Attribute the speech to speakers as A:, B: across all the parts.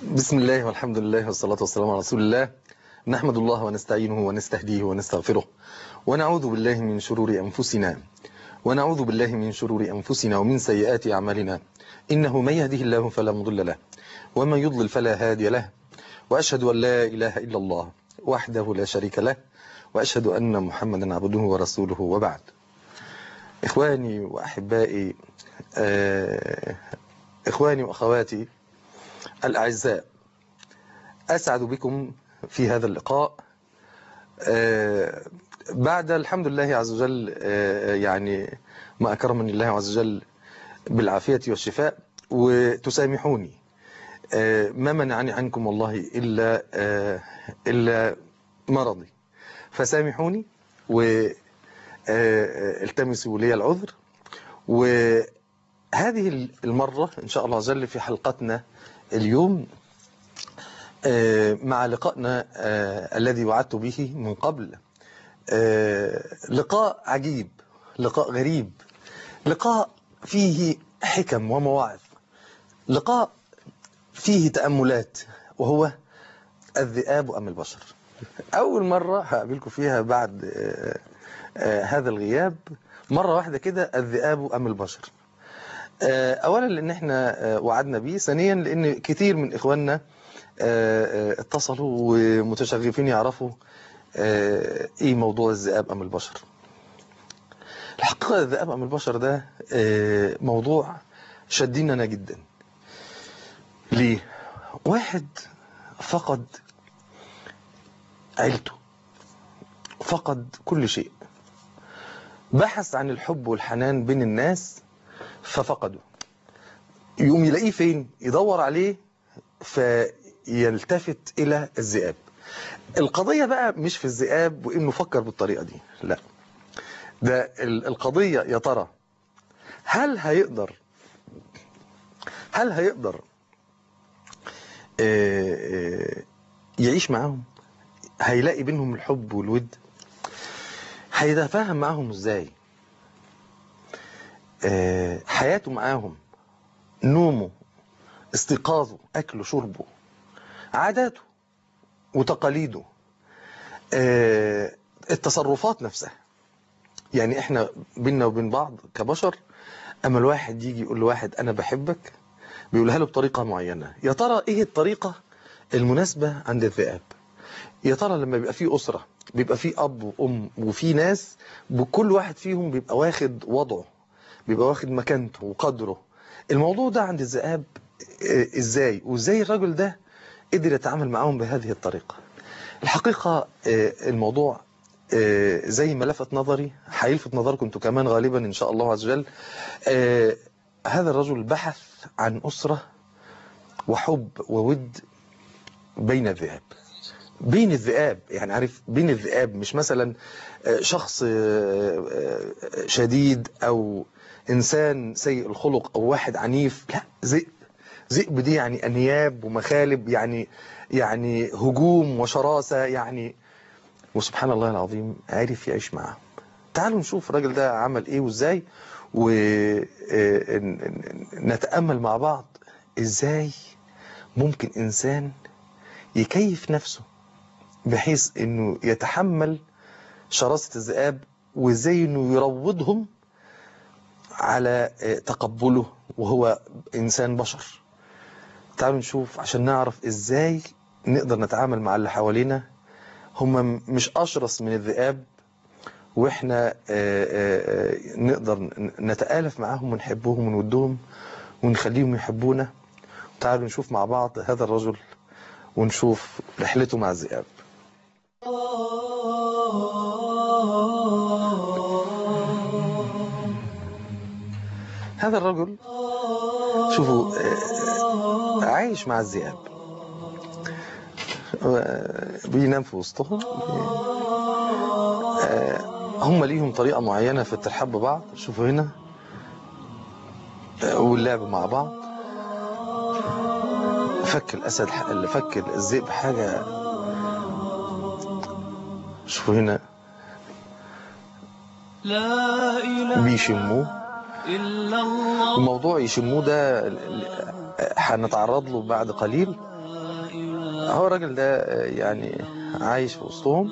A: بسم الله والحمد لله والصلاة والسلام على رسول الله. نحمد الله ونستعينه ونستهديه ونستغفره ونعوذ بالله من شرور أنفسنا ومن سيئات أعمالنا. إنه من يهده الله فلا مضل له ومن يضلل فلا هادي له، وأشهد أن لا إله إلا الله وحده لا شريك له، وأشهد أن محمدا عبده ورسوله، وبعد. إخواني وأحبائي، إخواني وأخواتي الأعزاء، أسعد بكم في هذا اللقاء بعد الحمد لله عز وجل، يعني ما أكرمني الله عز وجل بالعافية والشفاء. وتسامحوني، ما منعني عنكم والله إلا مرضي، فسامحوني والتمسوا لي العذر. وهذه المرة إن شاء الله عز وجل في حلقتنا اليوم مع لقائنا الذي وعدت به من قبل، لقاء عجيب، لقاء غريب، لقاء فيه حكم ومواعظ، لقاء فيه تأملات، وهو الذئاب أم البشر. أول مرة هقابلكم فيها بعد هذا الغياب، مرة واحدة كده، الذئاب أم البشر. أولا لأن احنا وعدنا به، ثانيا لأن كثير من إخواننا اتصلوا ومتشغفين يعرفوا ايه موضوع الذئاب ام البشر. الحقيقة الذئاب ام البشر ده موضوع شديننا جدا. ليه؟ واحد فقد عيلته، فقد كل شيء، بحث عن الحب والحنان بين الناس ففقده، يقوم يلاقيه فين؟ يدور عليه فيلتفت إلى الذئاب. القضية بقى مش في الذئاب وإنه فكر بالطريقة دي، لا، ده القضية يا ترى هل هيقدر يعيش معاهم؟ هيلاقي بينهم الحب والود؟ هيتفاهم معاهم ازاي؟ حياته معاهم، نومه، استيقاظه، أكله، شربه، عاداته وتقاليده، التصرفات نفسها. يعني احنا بيننا وبين بعض كبشر، اما الواحد يجي يقول لواحد انا بحبك، بيقولها له بطريقة معينة. يا ترى ايه الطريقة المناسبة عند الذئاب؟ يا ترى لما بيبقى فيه أسرة، بيبقى فيه أب وأم وفيه ناس، بكل واحد فيهم بيبقى واخد وضعه، بيبقى واخد مكانته وقدره. الموضوع ده عند الذئاب ازاي؟ وازاي الرجل ده قدر يتعامل معاهم بهذه الطريقة؟ الحقيقة الموضوع زي ما لفت نظري هيلفت نظركم انتوا كمان غالبا ان شاء الله عز وجل. هذا الرجل بحث عن أسرة وحب وود بين الذئاب. بين الذئاب، يعني عارف، بين الذئاب، مش مثلا شخص شديد او انسان سيء الخلق او واحد عنيف، لا، ذئب دي يعني انياب ومخالب، يعني هجوم وشراسة، يعني. وسبحان الله العظيم عرف يعيش معاهم. تعالوا نشوف الراجل ده عمل ايه وازاي، ونتأمل مع بعض ازاي ممكن انسان يكيف نفسه بحيث انه يتحمل شراسة الذئاب، وازاي انه يروضهم على تقبله وهو انسان بشر. تعالوا نشوف عشان نعرف ازاي نقدر نتعامل مع اللي حوالينا. هم مش اشرس من الذئاب، واحنا نقدر نتآلف معاهم ونحبهم ونودهم ونخليهم يحبونا. تعالوا نشوف مع بعض هذا الرجل ونشوف رحلته مع الذئاب. هذا الرجل شوفوا عايش مع الذئاب، بينام في وسطهم، هم ليهم طريقة معينة في الترحاب ببعض. شوفوا هنا، واللعب مع بعض. فك الأسد، فك الذئب حاجة. شوفوا هنا بيشموه. الموضوع يشموه ده هنتعرض له بعد قليل. هو الراجل ده يعني عايش في وسطهم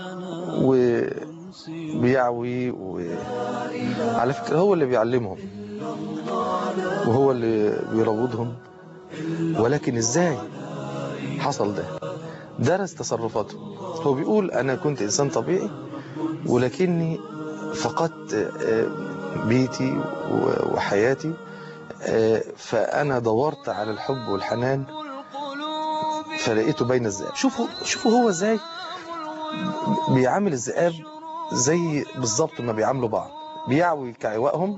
A: وبيعوي، وعلى فكرة هو اللي بيعلمهم وهو اللي بيروضهم. ولكن ازاي حصل ده؟ درس تصرفاته. هو بيقول أنا كنت إنسان طبيعي ولكني فقدت بيتي وحياتي، فأنا دورت على الحب والحنان فلقيته بين الذئاب. شوفوا هو ازاي بيعامل الذئاب زي بالظبط ما بيعاملوا بعض، بيعوي كعوائهم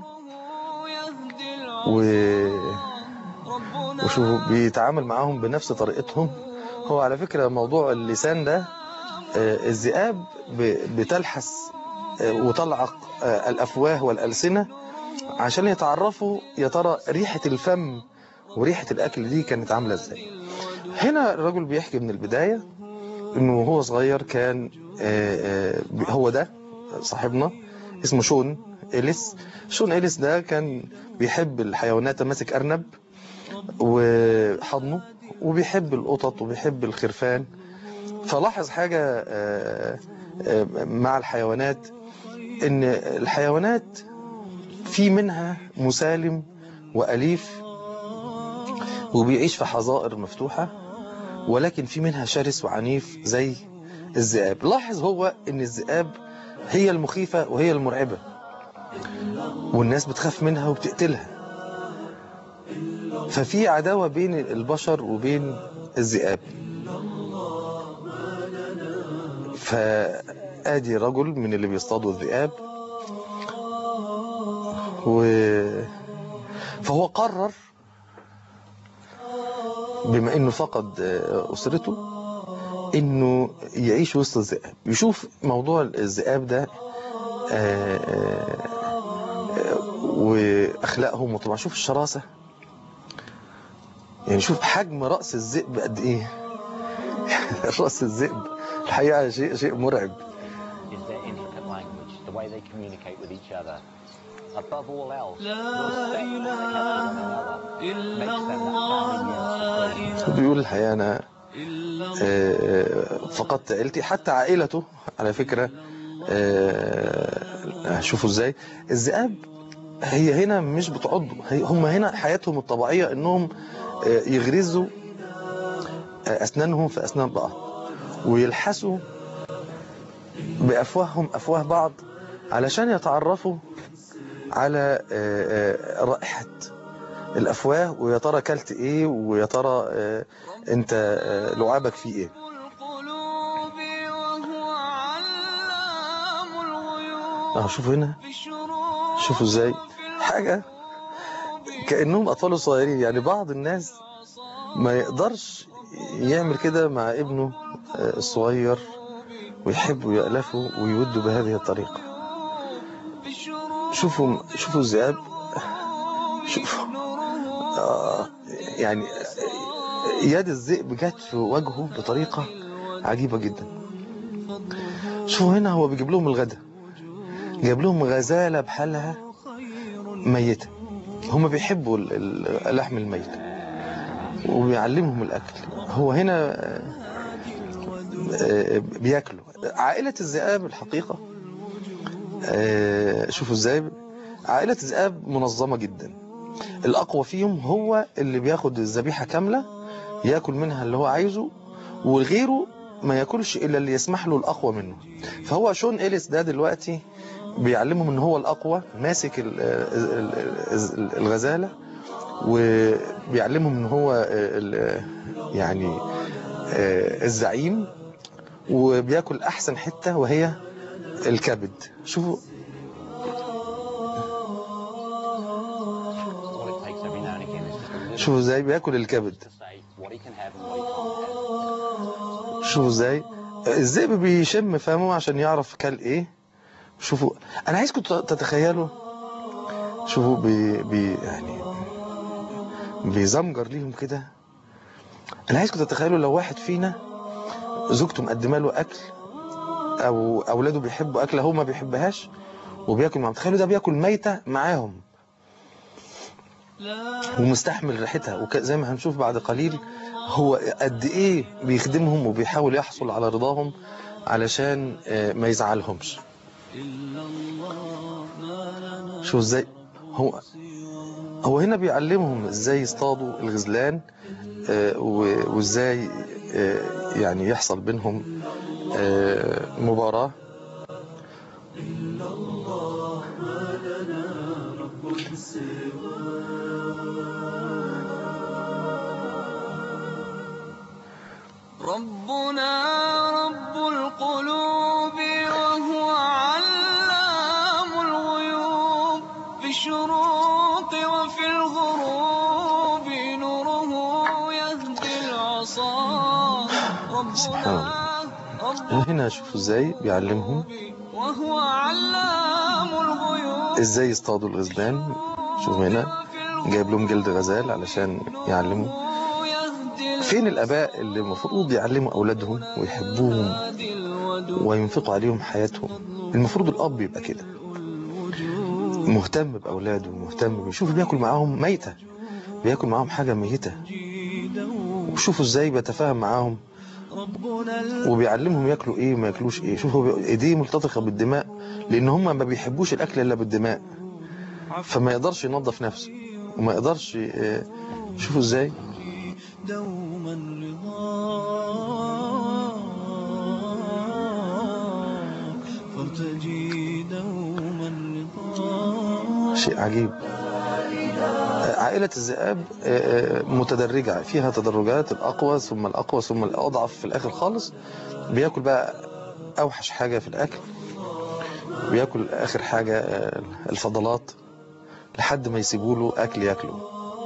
A: وشوفوا بيتعامل معاهم بنفس طريقتهم. هو على فكرة موضوع اللسان ده، الذئاب بتلحس وتلعق الأفواه والألسنة عشان يتعرفوا يا ترى ريحة الفم وريحة الأكل دي كانت عاملة ازاي. هنا الرجل بيحكي من البداية انه وهو صغير كان هو ده صاحبنا اسمه شون إليس. شون إليس ده كان بيحب الحيوانات، ماسك أرنب وحضنه، وبيحب القطط وبيحب الخرفان. فلاحظ حاجة مع الحيوانات، ان الحيوانات في منها مسالم وأليف وبيعيش في حظائر مفتوحة، ولكن في منها شرس وعنيف زي الذئاب. لاحظ هو ان الذئاب هي المخيفة وهي المرعبة، والناس بتخاف منها وبتقتلها. ففي عداوة بين البشر وبين الذئاب. فآدي رجل من اللي بيصطادوا الذئاب، فهو قرر بما انه فقد أسرته انه يعيش وسط الذئاب، يشوف موضوع الذئاب ده واخلاقهم وطبعا شوف الشراسة، يعني شوف حجم رأس الذئب قد ايه. رأس الذئب الحقيقة شيء مرعب. بيقول الحقيقة أنا فقدت عائلتي، حتى عائلته على فكرة. شوفوا ازاي الذئاب هي هنا مش بتعضوا، هم هنا حياتهم الطبيعية انهم يغرزوا أسنانهم في أسنان بعض ويلحسوا بأفواههم أفواه بعض علشان يتعرفوا على رائحة الأفواه، ويا ترى كلت إيه، ويا ترى أنت لعابك فيه إيه. شوفوا هنا، شوفوا إزاي حاجة كأنهم أطفال صغيرين. يعني بعض الناس ما يقدرش يعمل كده مع ابنه الصغير ويحب ويألفه ويوده بهذه الطريقة. شوفوا الذئاب، شوفوا يعني يد الذئب جت في وجهه بطريقة عجيبة جدا. شوفوا هنا هو بيجيب لهم الغداء، جاب لهم غزالة بحالها ميتة، هم بيحبوا اللحم الميت وبيعلمهم الأكل. هو هنا بياكلوا. عائلة الذئاب الحقيقة شوفوا ازاي عائلة الذئاب منظمة جدا. الأقوى فيهم هو اللي بياخد الذبيحة كاملة ياكل منها اللي هو عايزه، وغيره ما ياكلش إلا اللي يسمح له الأقوى منه. فهو شون إليس ده دلوقتي بيعلمهم ان هو الأقوى، ماسك الغزالة، وبيعلمهم ان هو يعني الزعيم، وبياكل أحسن حتة وهي الكبد. شوفوا ازاي بياكل الكبد. شوفوا ازاي الذئب بيشم فمه عشان يعرف كل ايه. شوفوا انا عايزكم تتخيلوا، شوفوا يعني بيزمجر ليهم كده. انا عايزكم تتخيلوا لو واحد فينا زوجته مقدمه له اكل او اولاده بيحبوا اكله هو ما بيحبهاش وبياكل معاهم. تخيلوا ده بياكل ميته معاهم. ومستحمل ريحتها، وزي ما هنشوف بعد قليل هو قد ايه بيخدمهم وبيحاول يحصل على رضاهم علشان ما يزعلهمش. شو ازاي هو هنا بيعلمهم ازاي يصطادوا الغزلان، وازاي يعني يحصل بينهم مباراة.
B: ربنا رب القلوب وهو علام الغيوب، في الشروق وفي الغروب نوره يهدي العصا.
A: سبحان
B: ربنا
A: الله. هنا شوفوا ازاي بيعلمهم
B: وهو علام الغيوب
A: ازاي يصطادوا الغزلان. شوفوا هنا جايب لهم جلد غزال علشان يعلموا. فين الآباء اللي المفروض يعلموا أولادهم ويحبوهم وينفقوا عليهم حياتهم؟ المفروض الأب يبقى كده، مهتم بأولاده، مهتم بيشوف بياكل معاهم ميتة، بياكل معاهم حاجة ميتة، وشوفوا ازاي بيتفاهم معاهم وبيعلمهم ياكلوا ايه وما ياكلوش ايه. شوفوا ايديه ملتطخة بالدماء، لان هم ما بيحبوش الاكل الا بالدماء، فما يقدرش ينظف نفسه وما يقدرش. شوفوا ازاي
B: دوما رضا فارتجي دوما رضا.
A: شيء عجيب. عائلة الذئاب متدرجة، فيها تدرجات، الأقوى ثم الأقوى ثم الأضعف في الآخر خالص. بياكل بقى أوحش حاجة في الأكل، بياكل آخر حاجة الفضلات لحد ما يسيبوا له أكل ياكله،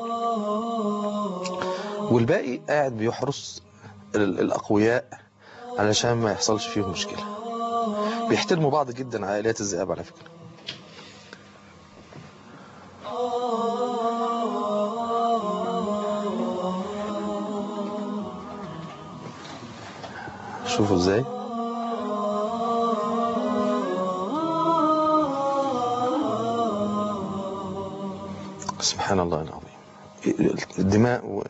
A: والباقي قاعد بيحرس الأقوياء علشان ما يحصلش فيهم مشكلة. بيحترموا بعض جدا عائلات الذئاب على فكرة. شوفوا ازاي سبحان الله العظيم. الدماء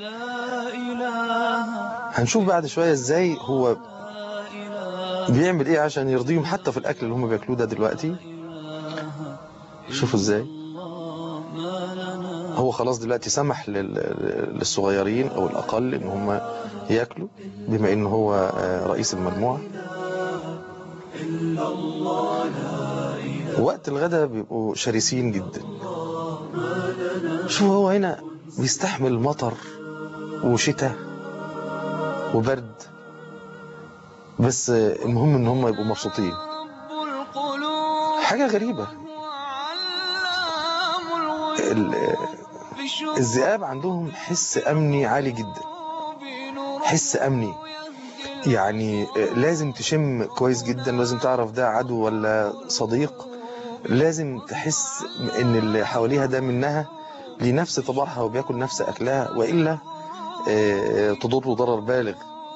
A: هنشوف بعد شوية ازاي هو بيعمل ايه عشان يرضيهم حتى في الاكل اللي هم بياكلوه ده دلوقتي. شوفوا ازاي هو خلاص دلوقتي سمح للصغيرين او الاقل ان هم ياكلوا بما ان هو رئيس المجموعة. وقت الغداء بيبقوا شرسين جدا. شوفوا هو هنا بيستحمل مطر وشتاء وبرد، بس المهم ان هم يبقوا مبسوطين. حاجة غريبة، الذئاب عندهم حس امني عالي جدا، حس امني. يعني لازم تشم كويس جدا، لازم تعرف ده عدو ولا صديق، لازم تحس ان اللي حواليها ده منها لنفس طباعها وبياكل نفس اكلها، والا تضره ضرر بالغ.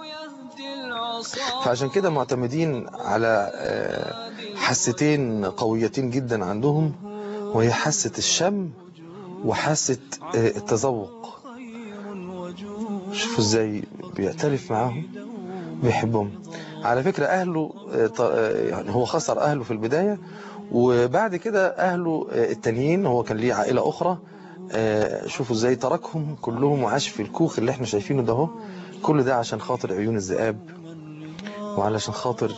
A: فعشان كده معتمدين على حستين قويتين جدا عندهم، وهي حاسة الشم وحاسة التذوق. شوفوا ازاي بيعترف معاهم، بيحبهم. على فكرة أهله يعني هو خسر أهله في البداية، وبعد كده أهله التانيين هو كان ليه عائلة أخرى. شوفوا ازاي تركهم كلهم وعاش في الكوخ اللي احنا شايفينه ده اهو. كل ده عشان خاطر عيون الذئاب، وعلشان خاطر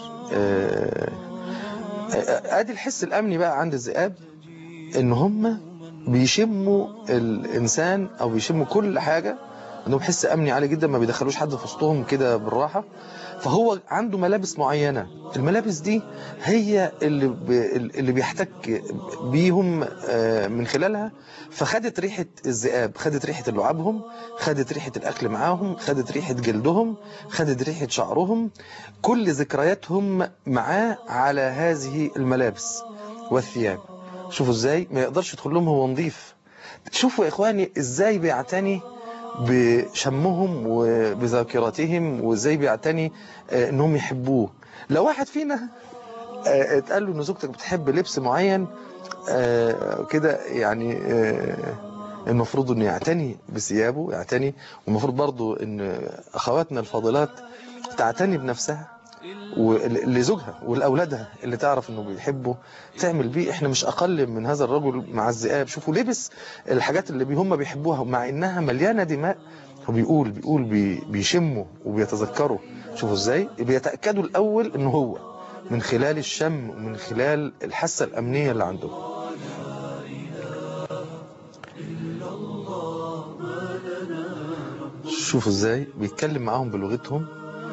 A: ادي الحس الامني بقى عند الذئاب، ان هم بيشموا الانسان او بيشموا كل حاجة، عندهم حس امني عالي جدا، ما بيدخلوش حد في وسطهم كده بالراحة. فهو عنده ملابس معينة، الملابس دي هي اللي بيحتك بيهم من خلالها. فخدت ريحة الذئاب، خدت ريحة لعابهم، خدت ريحة الأكل معاهم، خدت ريحة جلدهم، خدت ريحة شعرهم، كل ذكرياتهم معاه على هذه الملابس والثياب. شوفوا ازاي ما يقدرش يدخل لهم هو نظيف. شوفوا يا إخواني ازاي بيعتني بشمهم وبذاكرتهم، وازاي بيعتني انهم يحبوه. لو واحد فينا اتقال له ان زوجتك بتحب لبس معين كده، يعني المفروض انه يعتني بثيابه، يعتني. والمفروض برضو ان اخواتنا الفاضلات تعتني بنفسها ولزوجها ولأولادها اللي تعرف انه بيحبه تعمل بيه. احنا مش اقل من هذا الرجل مع الذئاب. شوفوا لبس الحاجات اللي هم بيحبوها مع انها مليانة دماء. هو بيقول بيشموا وبيتذكروا. شوفوا ازاي بيتأكدوا الاول انه هو، من خلال الشم ومن خلال الحاسة الامنية اللي عندهم. شوفوا ازاي بيتكلم معاهم بلغتهم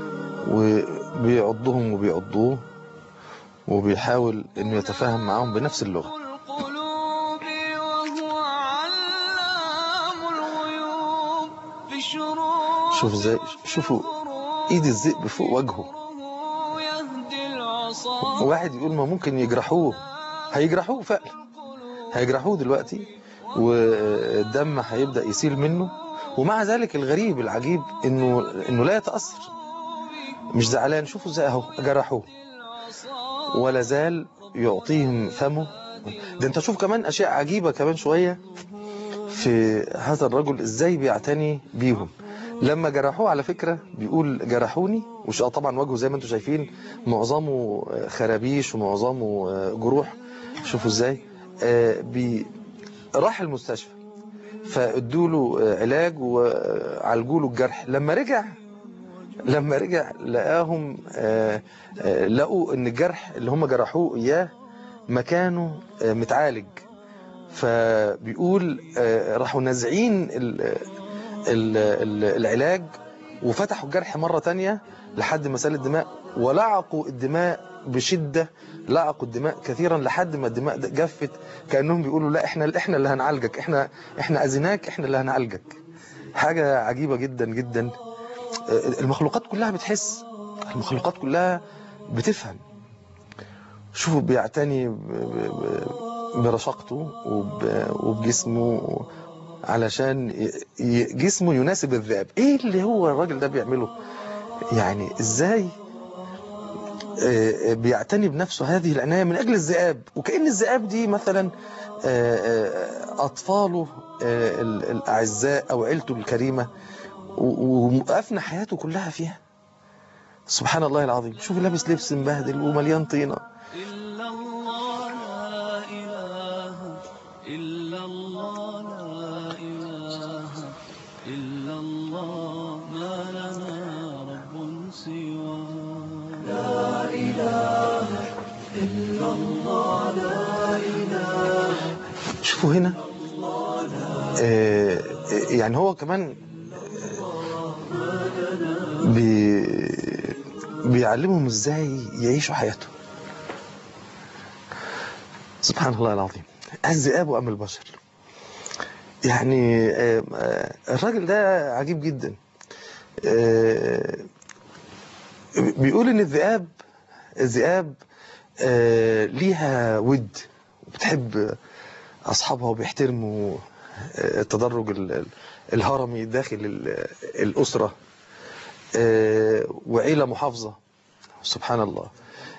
A: وبيعضهم وبيعضوه وبيحاول انه يتفاهم معاهم بنفس اللغة.
B: القلوب وهو علام الغيوب في الشروق
A: شوفوا ازاي، شوفوا ايد الذئب فوق وجهه.
B: يهدي العصا
A: واحد يقول ما ممكن يجرحوه، هيجرحوه فعلا، هيجرحوه دلوقتي والدم هيبدأ يسيل منه. ومع ذلك الغريب العجيب انه لا يتأثر، مش زعلان. شوفوا ازاي اهو جرحوه ولا زال يعطيهم فمه. ده انت شوف كمان اشياء عجيبة كمان شوية في هذا الرجل ازاي بيعتني بيهم. لما جرحوه على فكرة بيقول جرحوني، طبعا وجهه زي ما انتم شايفين معظمه خرابيش ومعظمه جروح. شوفوا ازاي راح المستشفى فادوا له علاج وعالجوا له الجرح. لما رجع لقاهم لقوا ان الجرح اللي هم جرحوه اياه مكانه متعالج. فبيقول راحوا نازعين العلاج وفتحوا الجرح مرة تانية لحد ما سال الدماء، ولعقوا الدماء بشدة، لعقوا الدماء كثيرا لحد ما الدماء جفت. كأنهم بيقولوا لا احنا اللي هنعالجك، احنا أذيناك، احنا اللي هنعالجك. حاجة عجيبة جدا جدا. المخلوقات كلها بتحس، المخلوقات كلها بتفهم. شوفوا بيعتني برشاقته وبجسمه علشان جسمه يناسب الذئاب. ايه اللي هو الراجل ده بيعمله؟ يعني ازاي بيعتني بنفسه هذه العناية من اجل الذئاب، وكأن الذئاب دي مثلا اطفاله الاعزاء او عيلته الكريمة، وافنى حياته كلها فيها. سبحان الله العظيم. شوف لابس لبس مبهدل ومليان طينة.
B: إلا الله لا إله إلا الله لا إله إلا الله ما لنا رب سواه لا إله إلا الله لا إله.
A: شوفوا هنا يعني هو كمان بيعلمهم ازاي يعيشوا حياتهم. سبحان الله العظيم. الذئاب أم البشر؟ يعني الراجل ده عجيب جدا. بيقول ان الذئاب ليها ود وبتحب اصحابها وبيحترموا التدرج الهرمي داخل الأسرة، وعيلة محافظة. سبحان الله.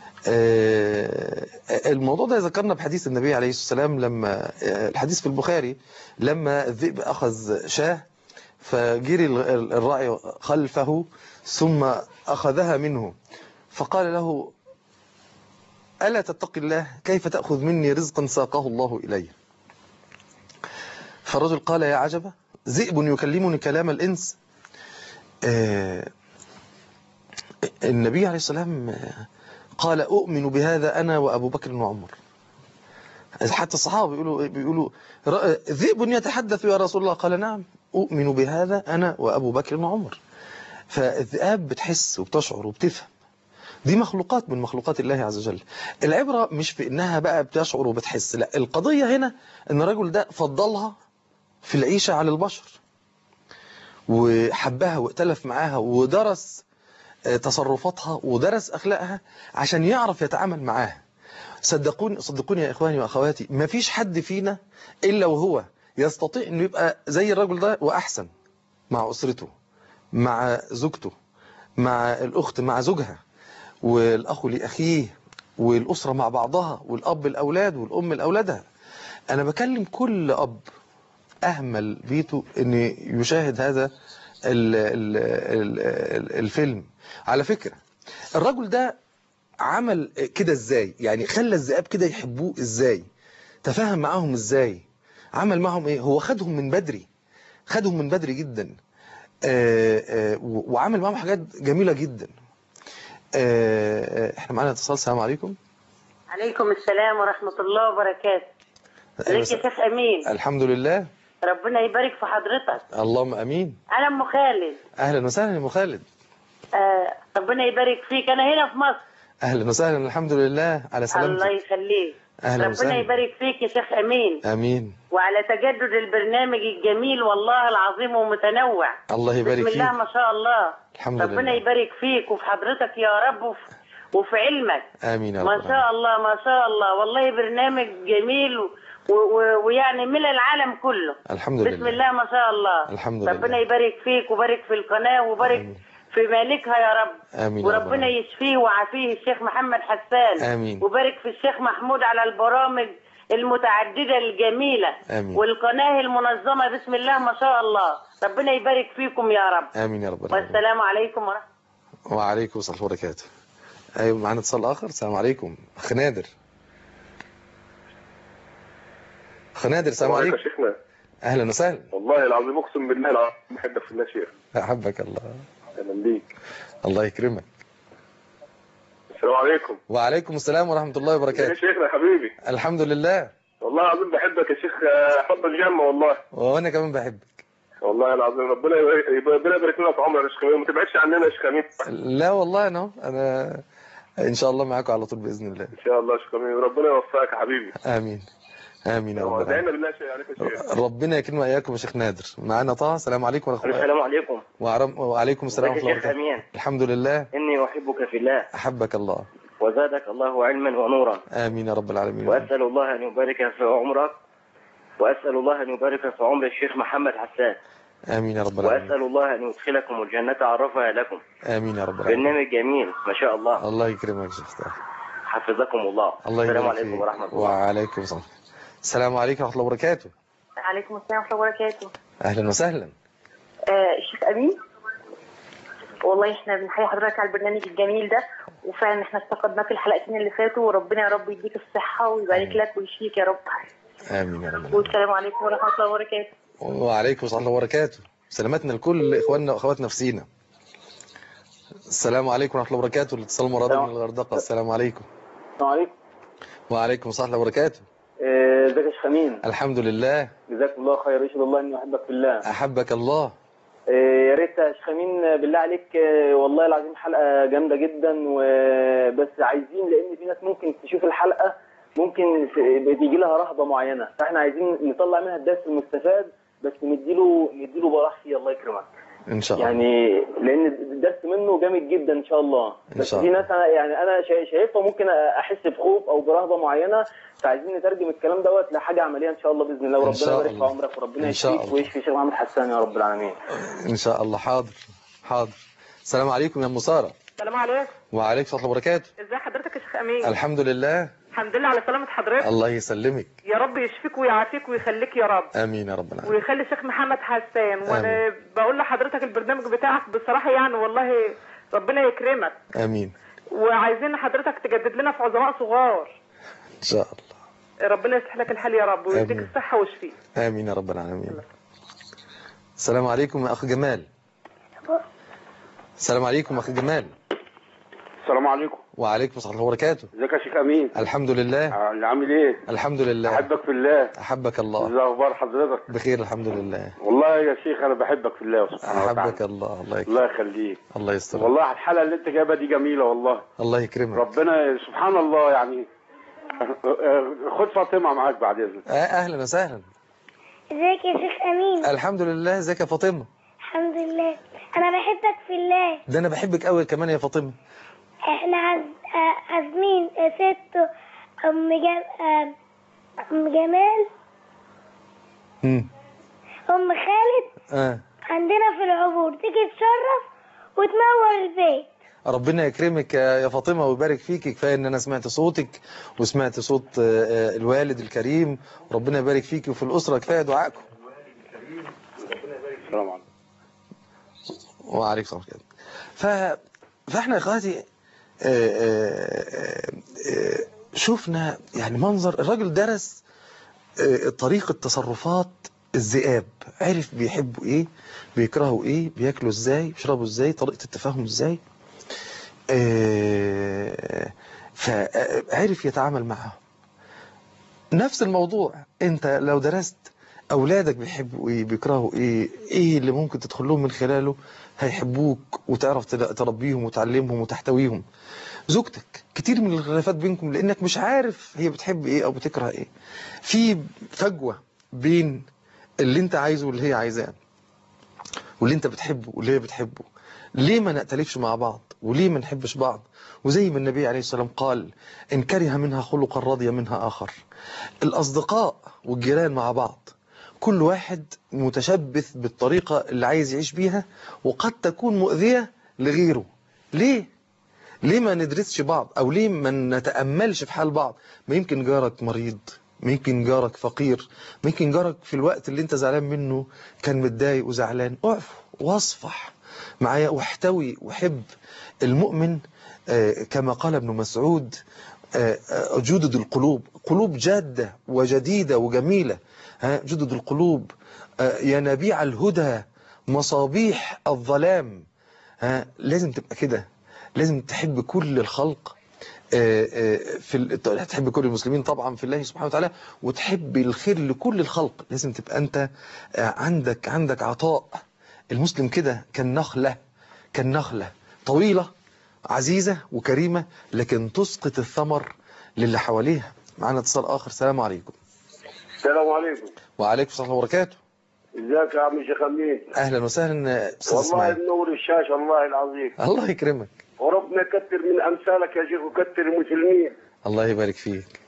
A: الموضوع ده ذكرنا بحديث النبي عليه الصلاة والسلام، لما الحديث في البخاري لما الذئب أخذ شاه فجري الراعي خلفه ثم أخذها منه فقال له ألا تتقي الله؟ كيف تأخذ مني رزقا ساقه الله إلي؟ فالرجل قال يا عجبا، ذئب يكلمني كلام الإنس. النبي عليه الصلاة والسلام قال أؤمن بهذا أنا وأبو بكر وعمر. حتى الصحابة بيقولوا ذئب يتحدث يا رسول الله؟ قال نعم أؤمن بهذا أنا وأبو بكر وعمر. فالذئاب بتحس وبتشعر وبتفهم. دي مخلوقات من مخلوقات الله عز وجل. العبرة مش في إنها بقى بتشعر وبتحس، لا، القضية هنا إن الرجل ده فضلها في العيشة على البشر وحبها وائتلف معاها ودرس تصرفاتها ودرس أخلاقها عشان يعرف يتعامل معاها. صدقوني يا إخواني وأخواتي، ما فيش حد فينا إلا وهو يستطيع أنه يبقى زي الرجل ده وأحسن مع أسرته، مع زوجته، مع الأخت مع زوجها، والأخ لأخيه، والأسرة مع بعضها، والأب الأولاد والأم الأولادها. أنا بكلم كل أب اهمل بيته ان يشاهد هذا الفيلم. على فكرة الرجل ده عمل كده ازاي؟ يعني خلى الذئاب كده يحبوه ازاي؟ تفاهم معاهم ازاي؟ عمل معهم ايه؟ هو خدهم من بدري، خدهم من بدري جدا. وعمل معهم حاجات جميلة جدا. احنا معانا اتصال. السلام عليكم.
C: عليكم السلام ورحمة الله وبركاته. ازيك يا شيخ أمين؟
A: الحمد لله.
C: ربنا يبارك في حضرتك.
A: اللهم امين.
C: أنا أم خالد.
A: اهلا وسهلا يا ام خالد.
C: ربنا يبارك فيك. أنا هنا في مصر.
A: اهلا وسهلا. الحمد لله على سلامتك.
C: الله يخليك.
A: اهلا وسهلا.
C: ربنا يبارك فيك يا شيخ أمين.
A: امين.
C: وعلى تجدد البرنامج الجميل والله العظيم ومتنوع.
A: الله يبارك فيك.
C: بسم الله ما شاء الله.
A: الحمد
C: ربنا
A: لله.
C: يبارك فيك وفي حضرتك يا رب وفي علمك.
A: امين يا رب.
C: ما شاء الله ما شاء الله، والله برنامج جميل ويعني من العالم كله.
A: الحمد لله.
C: بسم الله ما شاء الله.
A: الحمد لله.
C: ربنا يبارك فيك وبارك في القناة وبارك
A: آمين.
C: في مالكها يا رب.
A: آمين.
C: وربنا يشفيه ويعافيه الشيخ محمد حسان.
A: آمين.
C: وبارك في الشيخ محمود على البرامج المتعددة الجميلة.
A: آمين.
C: والقناة المنظمة بسم الله ما شاء الله. ربنا يبارك فيكم يا رب.
A: آمين يا رب العالمين.
C: والسلام عليكم ورحمة الله.
A: وعليكم السلام ورحمة الله وبركاته. أيوة معانا اتصال آخر. السلام عليكم. أخ نادر. أخ نادر السلام عليكم.
D: يا شيخنا.
A: أهلا وسهلا.
D: والله العظيم أقسم بالله العظيم بحبك في الله شيخ.
A: أحبك الله.
D: أهلا بيك.
A: الله يكرمك.
D: السلام عليكم.
A: وعليكم السلام ورحمة الله
D: يا
A: وبركاته.
D: شيخنا حبيبي.
A: الحمد لله.
D: والله العظيم بحبك يا شيخ، حب الجنة والله.
A: وأنا كمان بحبك.
D: والله العظيم ربنا يبارك لنا في عمرك يا شيخ أمين، ما تبعدش عننا يا شيخ أمين.
A: لا والله أنا إن شاء الله معاكم على طول بإذن الله.
D: إن شاء الله يا شيخ أمين، ربنا يوفقك يا حبيبي.
A: آمين. آمين يا رب
D: ادعينا
A: العالمين.
D: بالله شيء عليك يا شيخ.
A: ربنا يكرمنا وإياكم يا شيخ نادر. معانا طه. السلام عليكم ورحمة الله.
E: السلام عليكم.
A: وعليكم السلام ورحمة الله
E: ازيك يا شيخ
A: وبركاته.
E: أمين؟
A: الحمد لله.
E: إني أحبك في الله
A: أحبك الله.
E: وزادك الله علما ونورا.
A: آمين يا رب العالمين.
E: وأسأل الله أن يبارك في عمرك، وأسأل الله أن يبارك في عمر الشيخ محمد حسان.
A: آمين يا رب العالمين.
E: وأسأل الله أن يدخلكم الجنة عرفها لكم.
A: آمين يا رب العالمين.
E: برنامج جميل ما شاء الله.
A: الله يكرمك يا شيخ طه.
E: حفظكم الله.
A: الله
E: السلام
A: يبارك
E: عليكم
A: فيك.
E: ورحمة الله.
A: وعليكم السلام. السلام عليكم ورحمة الله وبركاته.
C: عليكم السلام ورحمة الله وبركاته.
A: أهلا وسهلا.
C: الشيخ أمين، والله احنا بنحيي حضرتك على البرنامج الجميل ده، وفعلا احنا استفدنا في الحلقتين اللي فاتوا، وربنا يا رب يديك الصحة ويبارك لك ويشفيك يا رب.
A: آمين يا رب العالمين.
C: والسلام عليكم ورحمة الله وبركاته.
A: وعليكم السلام ورحمة الله وبركاته. سلامتنا لكل إخواننا وأخواتنا في سينا. السلام عليكم ورحمة الله وبركاته. الاتصال مراد من الغردقة. السلام عليكم.
F: السلام عليكم.
A: وعليكم السلام ورحمة الله وبركاته.
F: ازيك يا شيخ أمين؟
A: الحمد لله.
F: جزاكم الله خير، يشهد الله اني احبك في الله.
A: أحبك الله.
F: يا ريت يا شيخ أمين بالله عليك، والله العظيم حلقه جامده جدا، وبس عايزين لان في ناس ممكن تشوف الحلقه ممكن بتيجي لها رهبه معينه، فاحنا عايزين نطلع منها الدرس المستفاد، بس نديله براح فيه. الله يكرمك.
A: إن شاء الله.
F: يعني لان الدرس منه جامد جدا ان شاء الله.
A: إن
F: بس
A: شاء
F: في
A: الله.
F: ناس انا شايفها ممكن احس بخوف او برهبه معينه، فعايزين نترجم الكلام دوت لحاجه عمليه ان شاء الله باذن الله،
A: إن
F: وربنا
A: شاء
F: يبارك في
A: الله.
F: عمرك، وربنا
A: إن شاء
F: يشفيك
A: الله.
F: ويشفي الشيخ محمد حسان يا رب العالمين.
A: إن شاء الله. حاضر حاضر. السلام عليكم يا أم سارة.
G: السلام عليكم.
A: وعليكم السلام ورحمة الله وبركاته.
G: ازي حضرتك يا شيخ امين؟
A: الحمد لله.
G: الحمد لله على سلامة حضرتك.
A: الله يسلمك.
G: يا رب يشفيك ويعافيك ويخليك يا رب.
A: آمين يا رب العالمين.
G: ويخلي الشيخ محمد حسان. وانا بقول لحضرتك البرنامج بتاعك بصراحة يعني والله ربنا يكرمك.
A: آمين.
G: وعايزين حضرتك تجدد لنا في عظماء صغار.
A: إن شاء الله.
G: ربنا يصلح لك الحال يا رب ويديك
A: آمين.
G: الصحة والشفاء.
A: آمين يا رب العالمين. السلام عليكم يا أخ جمال. السلام عليكم يا أخ جمال.
D: السلام عليكم.
A: وعليكم السلام ورحمة الله وبركاته.
D: ازيك يا شيخ أمين؟
A: الحمد لله.
D: اللي عامل ايه؟
A: الحمد لله.
D: أحبك في الله.
A: أحبك الله.
D: ازي أخبار حضرتك؟
A: بخير الحمد لله.
D: والله يا شيخ أنا بحبك في الله سبحانه وتعالى.
A: أحبك الله. الله يكرمك.
D: الله يخليك.
A: الله يسترك.
D: والله الحلقة اللي أنت جايبها دي جميلة والله.
A: الله يكرمك.
D: ربنا سبحان الله يعني. خد فاطمة معاك بعد إذنك.
A: أهلا وسهلا.
H: ازيك يا شيخ أمين؟
A: الحمد لله. ازيك يا فاطمة؟
H: الحمد لله. أنا بحبك في الله.
A: ده أنا بحبك قوي كمان يا فاطمة.
H: احنا عازمين ست أم جمال أم خالد عندنا في العبور، تيجي تشرف وتنور البيت.
A: ربنا يكرمك يا فاطمة ويبارك فيك. كفاية ان انا سمعت صوتك وسمعت صوت الوالد الكريم، ربنا يبارك فيك وفي الأسرة. كفاية دعائكم. وعليكم السلام. فاحنا يا اخواتي شفنا يعني منظر الراجل درس طريقة تصرفات الذئاب، عرف بيحبوا ايه، بيكرهوا ايه، بياكلوا ازاي، بيشربوا ازاي، طريقة التفاهم ازاي، فعرف يتعامل معهم. نفس الموضوع انت لو درست اولادك بيحبوا ايه، بيكرهوا ايه، ايه اللي ممكن تدخل لهم من خلاله هيحبوك، وتعرف تربيهم وتعلمهم وتحتويهم. زوجتك كتير من الخلافات بينكم لانك مش عارف هي بتحب ايه او بتكره ايه، في فجوة بين اللي انت عايزه واللي هي عايزاه، واللي انت بتحبه واللي هي بتحبه. ليه ما نأتلفش مع بعض، وليه ما نحبش بعض؟ وزي ما النبي عليه السلام قال: إن كره منها خلقا رضي منها آخر. الأصدقاء والجيران مع بعض كل واحد متشبث بالطريقة اللي عايز يعيش بيها، وقد تكون مؤذية لغيره. ليه ما ندرسش بعض، او ليه ما نتأملش في حال بعض؟ ما يمكن جارك مريض، ما يمكن جارك فقير، ما يمكن جارك في الوقت اللي انت زعلان منه كان متضايق وزعلان. اعفو واصفح معايا واحتوي وحب. المؤمن كما قال ابن مسعود: جدد القلوب، قلوب جادة وجديدة وجميلة، جدد القلوب ينابيع الهدى مصابيح الظلام. لازم تبقى كده، لازم تحب كل الخلق، تحب كل المسلمين طبعا في الله سبحانه وتعالى، وتحب الخير لكل الخلق. لازم تبقى انت عندك عطاء. المسلم كده كالنخلة طويلة عزيزة وكريمة، لكن تسقط الثمر للي حواليها. معنا اتصال آخر. السلام عليكم.
I: السلام عليكم.
A: وعليكم السلام وبركاته.
I: ازيك يا عم شيخ امين؟
A: اهلا وسهلا استاذ اسماعيل.
I: والله منور الشاشه، الله العظيم.
A: الله يكرمك.
I: وربنا يكتر من امثالك يا شيخ وكتر المسلمين.
A: الله يبارك فيك.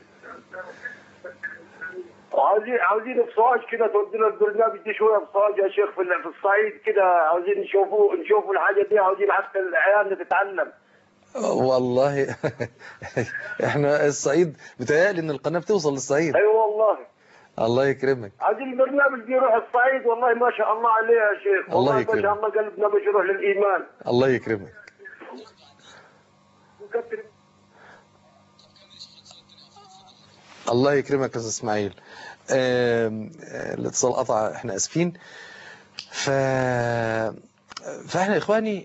I: عاوزين بصاج كده تودينا البرنامج دي شويه بصاج يا شيخ في الصعيد كده، عاوزين نشوفوا الحاجه دي، عاوزين حتى العيال تتعلم.
A: والله احنا الصعيد بتهيألي ان القناه بتوصل للصعيد.
I: ايوه والله.
A: الله يكرمك.
I: عايزين البرنامج دي يروح الصعيد، والله ما شاء الله عليه يا شيخ،
A: الله
I: والله
A: يكرمك.
I: ما شاء الله قلبنا بيروح للايمان.
A: الله يكرمك. الله يكرمك يا استاذ اسماعيل. الاتصال قطع، احنا اسفين. فاحنا يا اخواني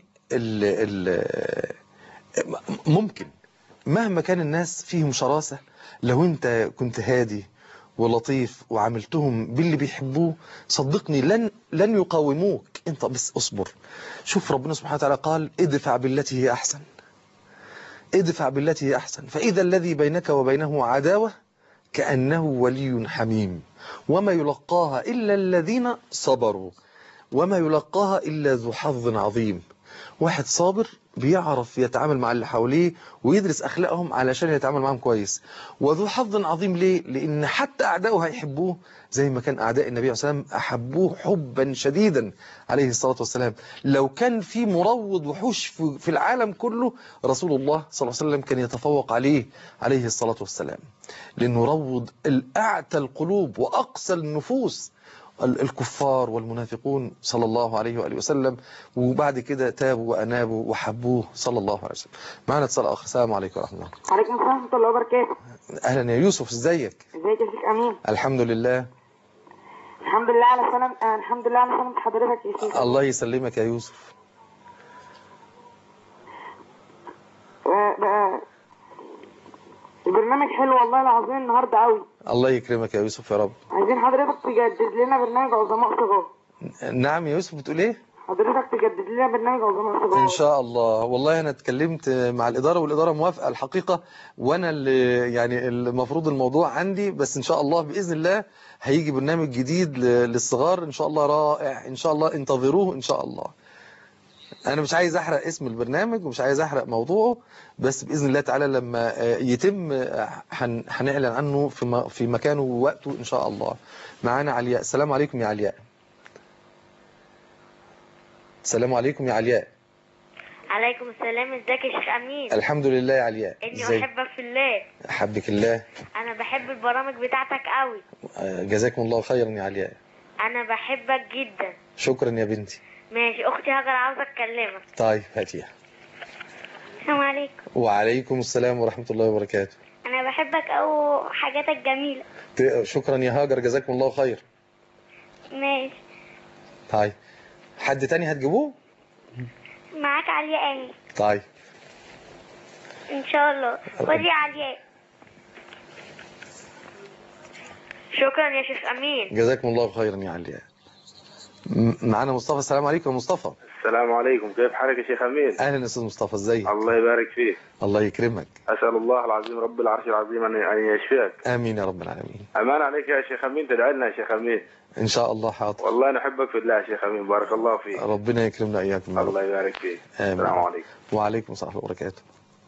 A: ممكن مهما كان الناس فيهم شراسة، لو انت كنت هادي ولطيف وعملتهم باللي بيحبوه، صدقني لن يقاوموك. انت بس اصبر. شوف ربنا سبحانه وتعالى قال: ادفع بالتي هي احسن، ادفع بالتي هي احسن، فاذا الذي بينك وبينه عداوة كأنه ولي حميم، وما يلقاها إلا الذين صبروا، وما يلقاها إلا ذو حظ عظيم. واحد صابر بيعرف يتعامل مع اللي حواليه ويدرس أخلاقهم علشان يتعامل معهم كويس. وذو حظ عظيم ليه؟ لأن حتى أعداؤه هيحبوه زي ما كان أعداء النبي عليه الصلاة والسلام أحبوه حبا شديدا عليه الصلاة والسلام. لو كان في مروض وحوش في العالم كله، رسول الله صلى الله عليه وسلم كان يتفوق عليه الصلاة والسلام، لأنه روض الأعتى القلوب وأقسى النفوس الكفار والمنافقون صلى الله عليه وآله وسلم، وبعد كده تابوا وأنابوا وحبوه صلى الله عليه وسلم. معنا اتصال آخر. السلام عليكم ورحمة الله.
J: وعليكم السلام ورحمة الله وبركاته.
A: أهلا يا يوسف، ازيك؟
J: ازيك يا شيخ أمين؟
A: الحمد لله.
J: الحمد لله على سلامة حضرتك يا شيخ.
A: الله يسلمك يا يوسف.
J: البرنامج حلو والله العظيم النهارده قوي.
A: الله يكرمك يا يوسف يا رب.
J: عايزين حضرتك تجدد لنا برنامج عظماء صغار.
A: نعم يا يوسف، بتقول ايه؟
J: حضرتك تجدد لنا برنامج عظماء صغار
A: ان شاء الله. والله انا اتكلمت مع الاداره والاداره موافقه الحقيقه، وانا اللي يعني المفروض الموضوع عندي، بس ان شاء الله باذن الله هيجي برنامج جديد للصغار ان شاء الله رائع، ان شاء الله انتظروه ان شاء الله. انا مش عايز احرق اسم البرنامج ومش عايز احرق موضوعه، بس باذن الله تعالى لما يتم هنعلن عنه في مكانه ووقته ان شاء الله. معانا علياء. السلام عليكم يا علياء. السلام عليكم يا علياء.
H: عليكم السلام. ازيك يا شيخ امين؟
A: الحمد لله يا علياء.
H: اني احبك في الله.
A: احبك الله.
H: انا بحب البرامج بتاعتك قوي.
A: جزاكم الله خيرا يا علياء.
H: انا بحبك جدا.
A: شكرا يا بنتي.
H: ماشي. اختي هاجر عاوزه اتكلمك.
A: طيب هاتيها.
H: السلام عليكم.
A: وعليكم السلام ورحمة الله وبركاته.
H: انا بحبك او حاجاتك جميله.
A: شكرا يا هاجر، جزاكم الله خير.
H: ماشي.
A: طيب حد تاني هتجيبوه؟
H: معاك علياء اهي.
A: طيب
H: ان شاء الله. خدي علياء. شكرا يا شيخ امين.
A: جزاكم الله خيرا يا علياء. معانا مصطفى. السلام عليكم يا مصطفى.
K: السلام عليكم، كيف حالك يا شيخ امين؟
A: اهلا يا استاذ مصطفى، ازيك؟
K: الله يبارك فيك.
A: الله يكرمك.
K: اسال الله العظيم رب العرش العظيم ان يشفيك.
A: امين يا رب العالمين.
K: امان عليك يا شيخ امين، تدعي لنا يا شيخ امين.
A: ان شاء الله. حاضر.
K: والله نحبك في الله يا شيخ امين، بارك الله فيك.
A: ربنا يكرمنا اياكم.
K: الله يبارك فيك.
A: آمين.
K: السلام عليكم.
A: وعليكم السلام ورحمه الله وبركاته.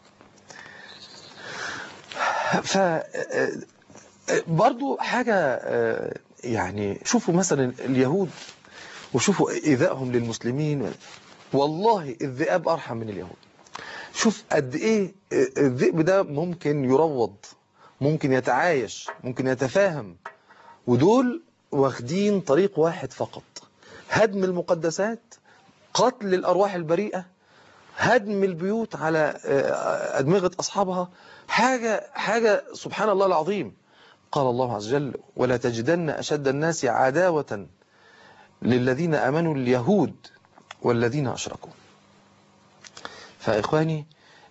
A: برضو حاجه يعني شوفوا مثلا اليهود وشوفوا إيذائهم للمسلمين. والله الذئاب أرحم من اليهود. شوف قد إيه الذئب ده ممكن يروض، ممكن يتعايش، ممكن يتفاهم، ودول واخدين طريق واحد فقط: هدم المقدسات، قتل الأرواح البريئة، هدم البيوت على أدمغة أصحابها. حاجة سبحان الله العظيم. قال الله عز وجل: ولا تجدن أشد الناس عداوة للذين آمنوا اليهود والذين أشركوا. فإخواني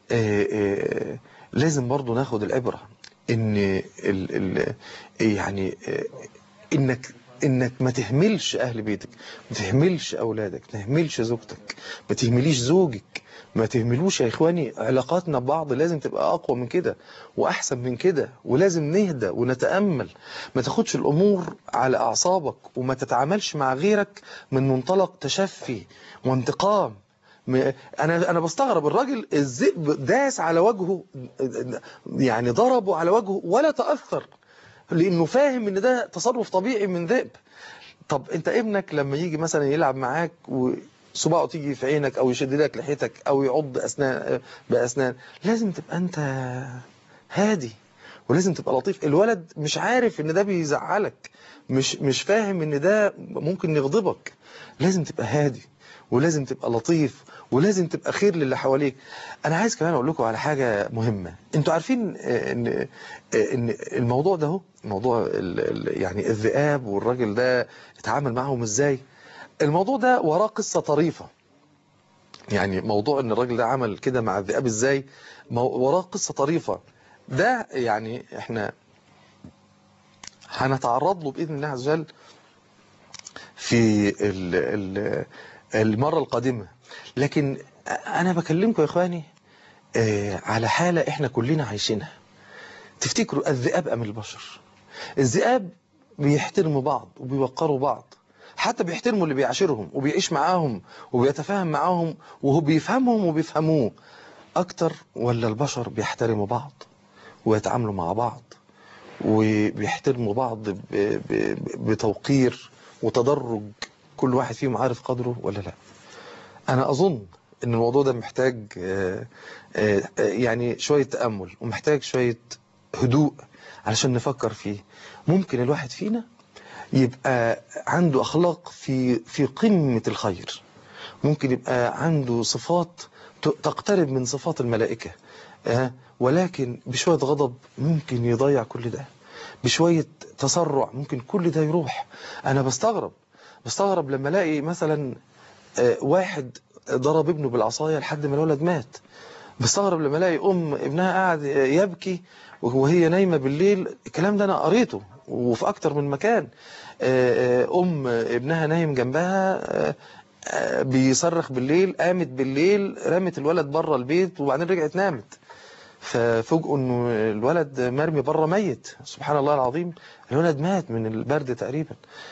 A: لازم برضو ناخد العبرة إن يعني إنك ما تهملش أهل بيتك، ما تهملش أولادك، ما تهملش زوجتك، ما تهمليش زوجك، ما تهملوش يا إخواني. علاقاتنا ببعض لازم تبقى أقوى من كده وأحسن من كده، ولازم نهدى ونتأمل. ما تاخدش الأمور على أعصابك، وما تتعاملش مع غيرك من منطلق تشفي وانتقام. أنا بستغرب الراجل الذئب داس على وجهه، يعني ضربه على وجهه ولا تأثر، لأنه فاهم إن ده تصرف طبيعي من ذئب. طب أنت ابنك لما يجي مثلا يلعب معاك وصباعه تيجي في عينك أو يشد لك لحيتك أو يعض بأسنان، لازم تبقى أنت هادي ولازم تبقى لطيف. الولد مش عارف إن ده بيزعلك، مش فاهم إن ده ممكن يغضبك. لازم تبقى هادي ولازم تبقى لطيف ولازم تبقى خير للي حواليك. انا عايز كمان اقول لكم على حاجه مهمه. انتوا عارفين ان الموضوع ده هو موضوع يعني الذئاب والراجل ده اتعامل معهم ازاي. الموضوع ده وراه قصه طريفه. يعني موضوع ان الراجل ده عمل كده مع الذئاب ازاي وراه قصه طريفه. ده يعني احنا هنتعرض له باذن الله عز وجل في المرة القادمة. لكن أنا بكلمكم يا إخواني على حالة إحنا كلنا عايشينها. تفتكروا الذئاب أم البشر؟ الذئاب بيحترموا بعض وبيوقروا بعض، حتى بيحترموا اللي بيعاشرهم وبيعيش معاهم وبيتفاهم معاهم وهو بيفهمهم وبيفهموه أكتر، ولا البشر بيحترموا بعض ويتعاملوا مع بعض وبيحترموا بعض بتوقير وتدرج، كل واحد فيهم عارف قدره ولا لا؟ أنا أظن إن الموضوع ده محتاج يعني شوية تأمل ومحتاج شوية هدوء علشان نفكر فيه. ممكن الواحد فينا يبقى عنده أخلاق في قمة الخير، ممكن يبقى عنده صفات تقترب من صفات الملائكة، ولكن بشوية غضب ممكن يضيع كل ده، بشوية تسرع ممكن كل ده يروح. أنا بستغرب لما الاقي مثلا واحد ضرب ابنه بالعصاية لحد ما الولد مات. بستغرب لما الاقي ابنها قاعد يبكي وهي نايمة بالليل. الكلام ده أنا قريته وفي أكتر من مكان. ابنها نايم جنبها بيصرخ بالليل، قامت بالليل رمت الولد بره البيت وبعدين رجعت نامت، ففوجئوا انه الولد مرمي بره ميت. سبحان الله العظيم، الولد مات من البرد تقريبا.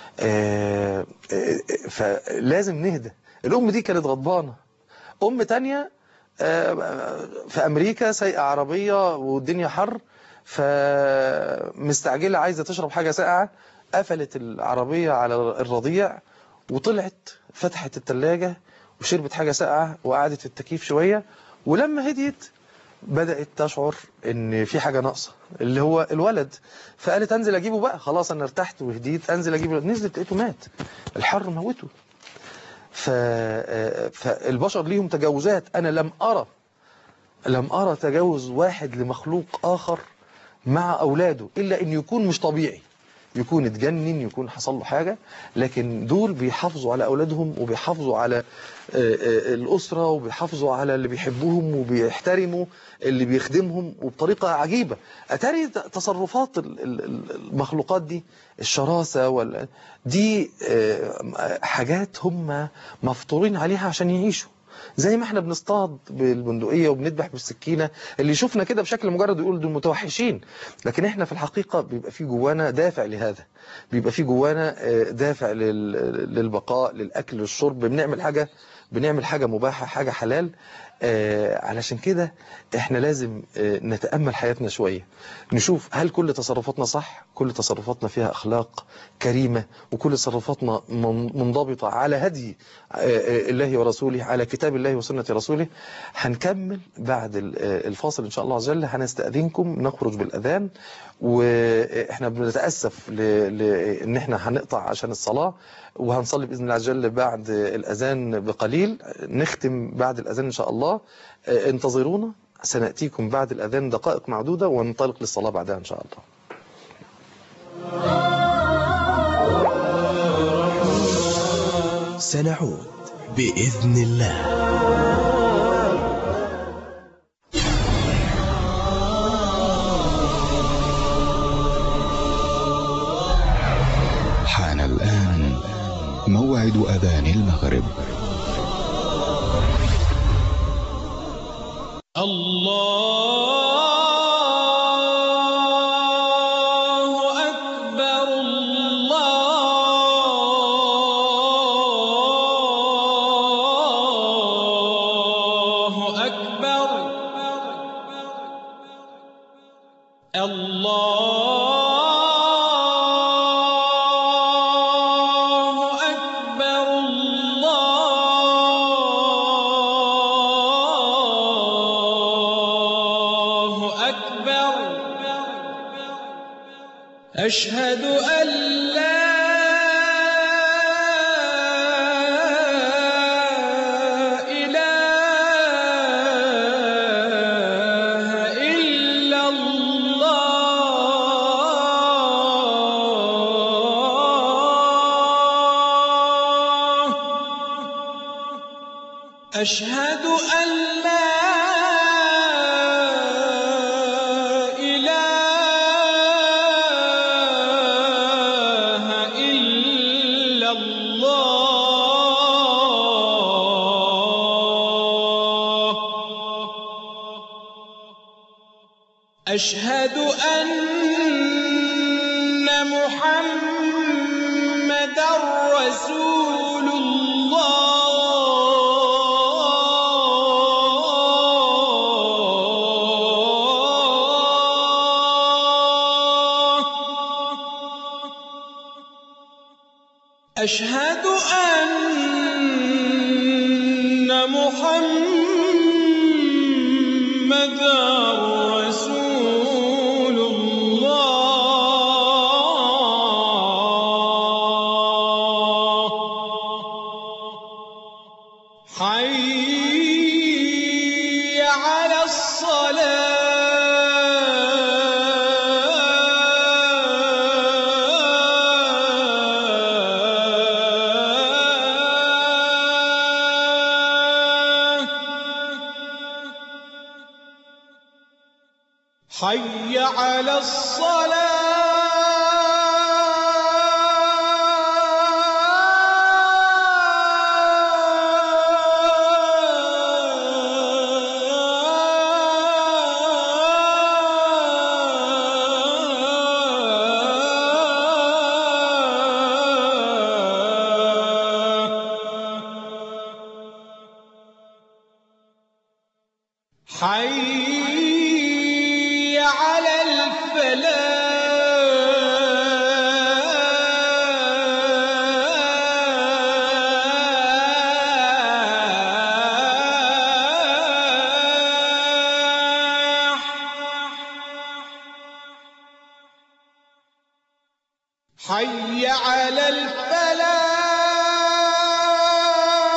A: فلازم نهدى. الام دي كانت غضبانه. ام تانية في امريكا سايقه عربيه والدنيا حر، فمستعجله عايزه تشرب حاجه ساقعه، قفلت العربيه على الرضيع وطلعت فتحت الثلاجه وشربت حاجه ساقعه وقعدت في التكييف شويه، ولما هديت بدأت تشعر ان في حاجة ناقصة اللي هو الولد، فقالت انزل اجيبه بقى، خلاص انا ارتحت وهديت، انزل اجيبه. نزلت لقيته مات، الحر موته. فالبشر ليهم تجاوزات. أنا لم أرى تجاوز واحد لمخلوق آخر مع أولاده إلا أن يكون مش طبيعي، يكون اتجنن، يكون حصل له حاجة. لكن دول بيحافظوا على أولادهم وبيحافظوا على الأسرة وبيحافظوا على اللي بيحبوهم وبيحترموا اللي بيخدمهم وبطريقة عجيبة. أتاري تصرفات المخلوقات دي، الشراسة دي حاجات هم مفطورين عليها عشان يعيشوا. زي ما احنا بنصطاد بالبندقية وبنذبح بالسكينة، اللي يشوفنا كده بشكل مجرد يقول دول متوحشين، لكن احنا في الحقيقة بيبقى في جوانا دافع لهذا، بيبقى في جوانا دافع للبقاء، للأكل، للشرب. بنعمل حاجة مباحة، حاجة حلال. علشان كده احنا لازم نتأمل حياتنا شوية، نشوف هل كل تصرفاتنا صح، كل تصرفاتنا فيها أخلاق كريمة، وكل تصرفاتنا منضبطة على هدي الله ورسوله، على كتاب الله وسنة رسوله. هنكمل بعد الفاصل إن شاء الله عز وجل. هنستأذنكم نخرج بالأذان، وإحنا بنتأسف إن إحنا هنقطع عشان الصلاة، وهنصلي بإذن الله عز وجل بعد الأذان بقليل. نختم بعد الأذان إن شاء الله. انتظرونا، سنأتيكم بعد الأذان دقائق معدودة وننطلق للصلاة بعدها إن شاء الله.
L: سنعود بإذن الله.
M: حان الآن موعد أذان المغرب.
B: الله أكبر الله أكبر الله أكبر الله أكبر أشهد أن لا إله إلا الله أشهد أن لا إله إلا الله أشهد أن محمدًا رسول الله أشهد أن محمدًا رسول الله حي على الصلاة حي على حي على الفلاح حي على الفلاح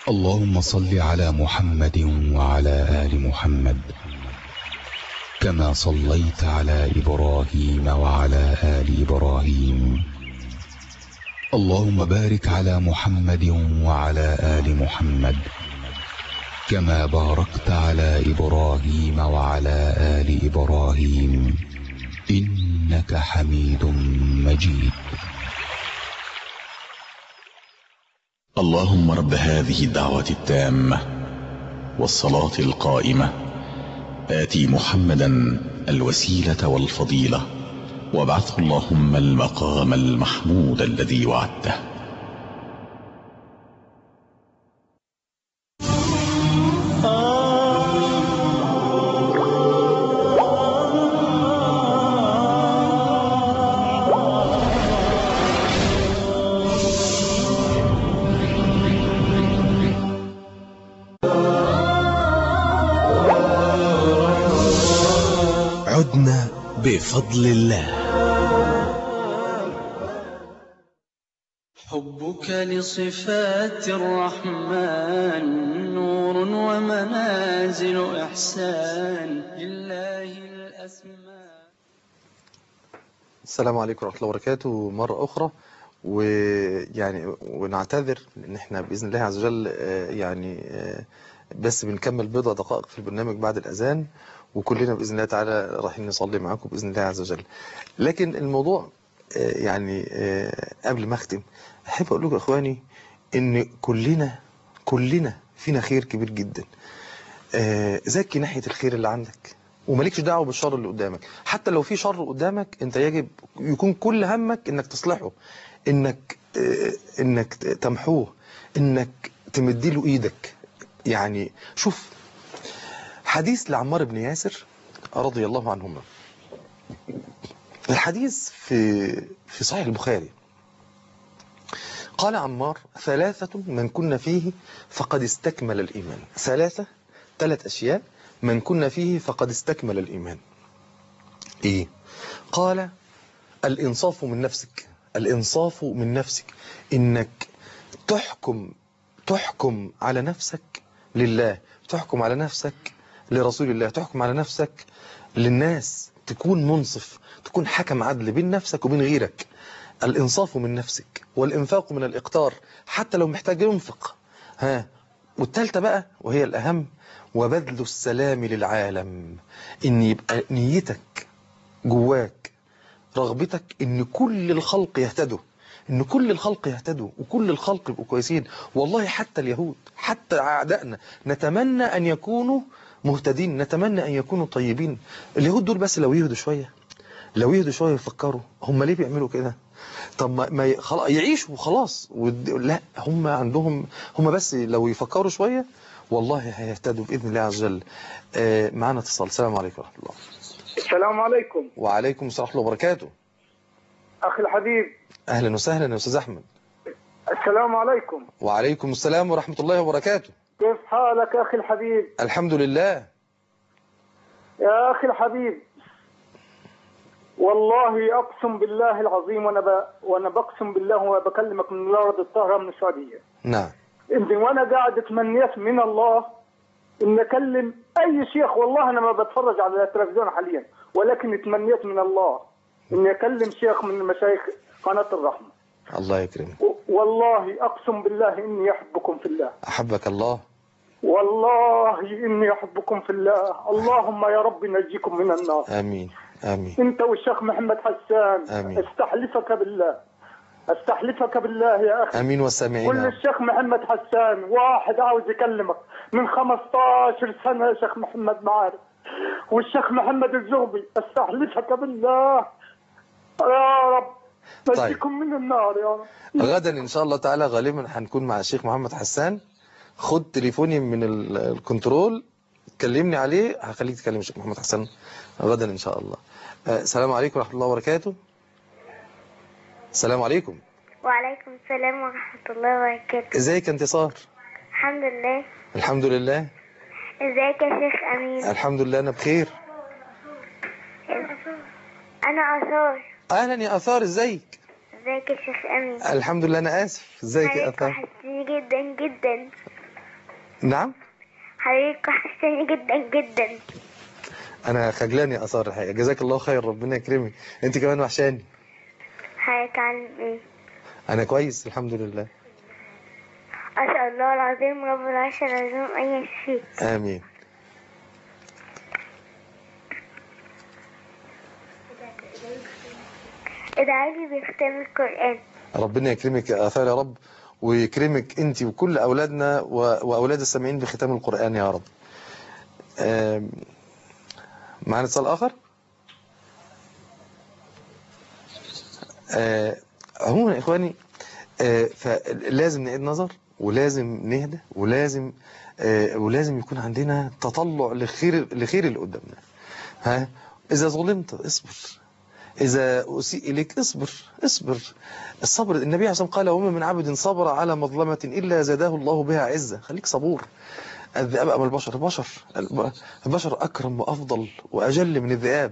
M: اللهم صل على محمد وعلى آل محمد كما صليت على إبراهيم وعلى آل إبراهيم. اللهم بارك على محمد وعلى آل محمد كما باركت على إبراهيم وعلى آل إبراهيم إنك حميد مجيد.
L: اللهم رب هذه الدعوة التامة والصلاة القائمة آتي محمدا الوسيلة والفضيلة وابعثه اللهم المقام المحمود الذي وعدته.
N: عدنا بفضل الله.
O: حبك لصفات الرحمن نور ومنازل إحسان لله الأسماء.
A: السلام عليكم ورحمة الله وبركاته مرة أخرى، ونعتذر إن إحنا بإذن الله عز وجل بس بنكمل بضع دقائق في البرنامج بعد الأذان، وكلنا بإذن الله تعالى رايحين نصلي معاكم بإذن الله عز وجل. لكن الموضوع قبل ما أختم أحب أقول لكم إخواني إن كلنا فينا خير كبير جدا. زكي ناحية الخير اللي عندك ومالكش دعوة بالشر اللي قدامك. حتى لو في شر قدامك أنت يجب يكون كل همك إنك تصلحه، إنك تمحوه، إنك تمديله إيدك. شوف حديث لعمار بن ياسر رضي الله عنهما. الحديث في صحيح البخاري. قال عمار: 3 من كن فيه فقد استكمل الإيمان. 3 أشياء من كن فيه فقد استكمل الإيمان. إيه؟ قال: الإنصاف من نفسك. الإنصاف من نفسك، إنك تحكم على نفسك لله، تحكم على نفسك لرسول الله، تحكم على نفسك للناس، تكون منصف، تكون حكم عدل بين نفسك وبين غيرك. الإنصاف من نفسك. والإنفاق من الإقتار، حتى لو محتاج ينفق. والثالثة بقى وهي الأهم: وبذل السلام للعالم. إن يبقى نيتك جواك رغبتك إن كل الخلق يهتدوا، إن كل الخلق يهتدوا وكل الخلق يبقوا كويسين. والله حتى اليهود، حتى أعدائنا نتمنى أن يكونوا مهتدين، نتمنى أن يكونوا طيبين. اليهود دول بس لو يهدوا شوية يفكروا هم ليه بيعملوا كده. طب ما يعيشوا وخلاص. لا، هم عندهم، هم بس لو يفكروا شوية والله هيهتدوا بإذن الله عز وجل. معنا اتصال. السلام عليكم ورحمة الله.
I: السلام عليكم.
A: وعليكم السلام ورحمة الله وبركاته.
I: أخي الحبيب.
A: أهلا وسهلا يا أستاذ أحمد.
I: السلام عليكم.
A: وعليكم السلام ورحمة الله وبركاته.
I: كيف حالك أخي الحبيب؟
A: الحمد لله
I: يا أخي الحبيب، والله أقسم بالله العظيم وأنا بقسم بالله وبكلمك من الأرض الطاهرة من السعودية.
A: نعم.
I: إني وأنا قاعد أتمنيت من الله إن أكلم أي شيخ. والله أنا ما بتفرج على التلفزيون حاليا، ولكن اتمنيت من الله إني أكلم شيخ من مشايخ قناة الرحمة.
A: الله يكرمك.
I: والله أقسم بالله إني أحبكم في الله.
A: أحبك الله.
I: والله إني أحبكم في الله. اللهم يا رب نجيكم من النار.
A: آمين آمين.
I: أنت والشيخ محمد حسان.
A: آمين.
I: استحلفك بالله يا أخي.
A: آمين والسامعين.
I: قل للشيخ محمد حسان واحد عاوز يكلمك من 15 سنة يا شيخ محمد معارف، والشيخ محمد الزغبي. استحلفك بالله يا رب نجيكم من النار يا رب.
A: غدا إن شاء الله تعالى غالبا هنكون مع الشيخ محمد حسان. خد تليفوني من الكنترول، كلمني عليه، هخليك تكلم الشيخ محمد حسان غدا إن شاء الله. السلام عليكم ورحمة الله وبركاته. السلام عليكم.
H: وعليكم السلام ورحمة الله وبركاته.
A: ازيك يا انتصار؟
H: الحمد لله.
A: الحمد لله.
H: ازيك يا شيخ أمين؟
A: الحمد لله أنا بخير.
H: أنا آثار.
A: أهلا يا آثار، ازيك؟
H: ازيك يا شيخ أمين؟
A: الحمد لله. أنا آسف. ازيك يا آثار؟
H: وحشتني جدا جدا.
A: نعم.
H: حضرتك وحشتني جدا جدا.
A: انا خجلان يا اثار الحقيقه. جزاك الله خير، ربنا يكرمك. انت كمان وحشاني.
H: حضرتك عامل ايه؟
A: انا كويس الحمد لله.
H: اسال الله العظيم رب العرش العظيم ان يشفيك.
A: امين.
H: ادعي لي بختام القران.
A: ربنا يكرمك يا اثار يا رب، ويكرمك انت وكل اولادنا واولاد السامعين بختام القران يا رب. معنا اتصال اخر. عموما يا اخواني، فلازم نعيد نظر، ولازم نهدى، ولازم يكون عندنا تطلع لخير اللي قدامنا. ها، اذا ظلمت اصبر، إذا أسيء إليك اصبر. الصبر، النبي عليه الصلاة والسلام قال: وما من عبد صبر على مظلمة إلا زاده الله بها عزة. خليك صبور. الذئاب أم البشر أكرم وأفضل وأجل من الذئاب،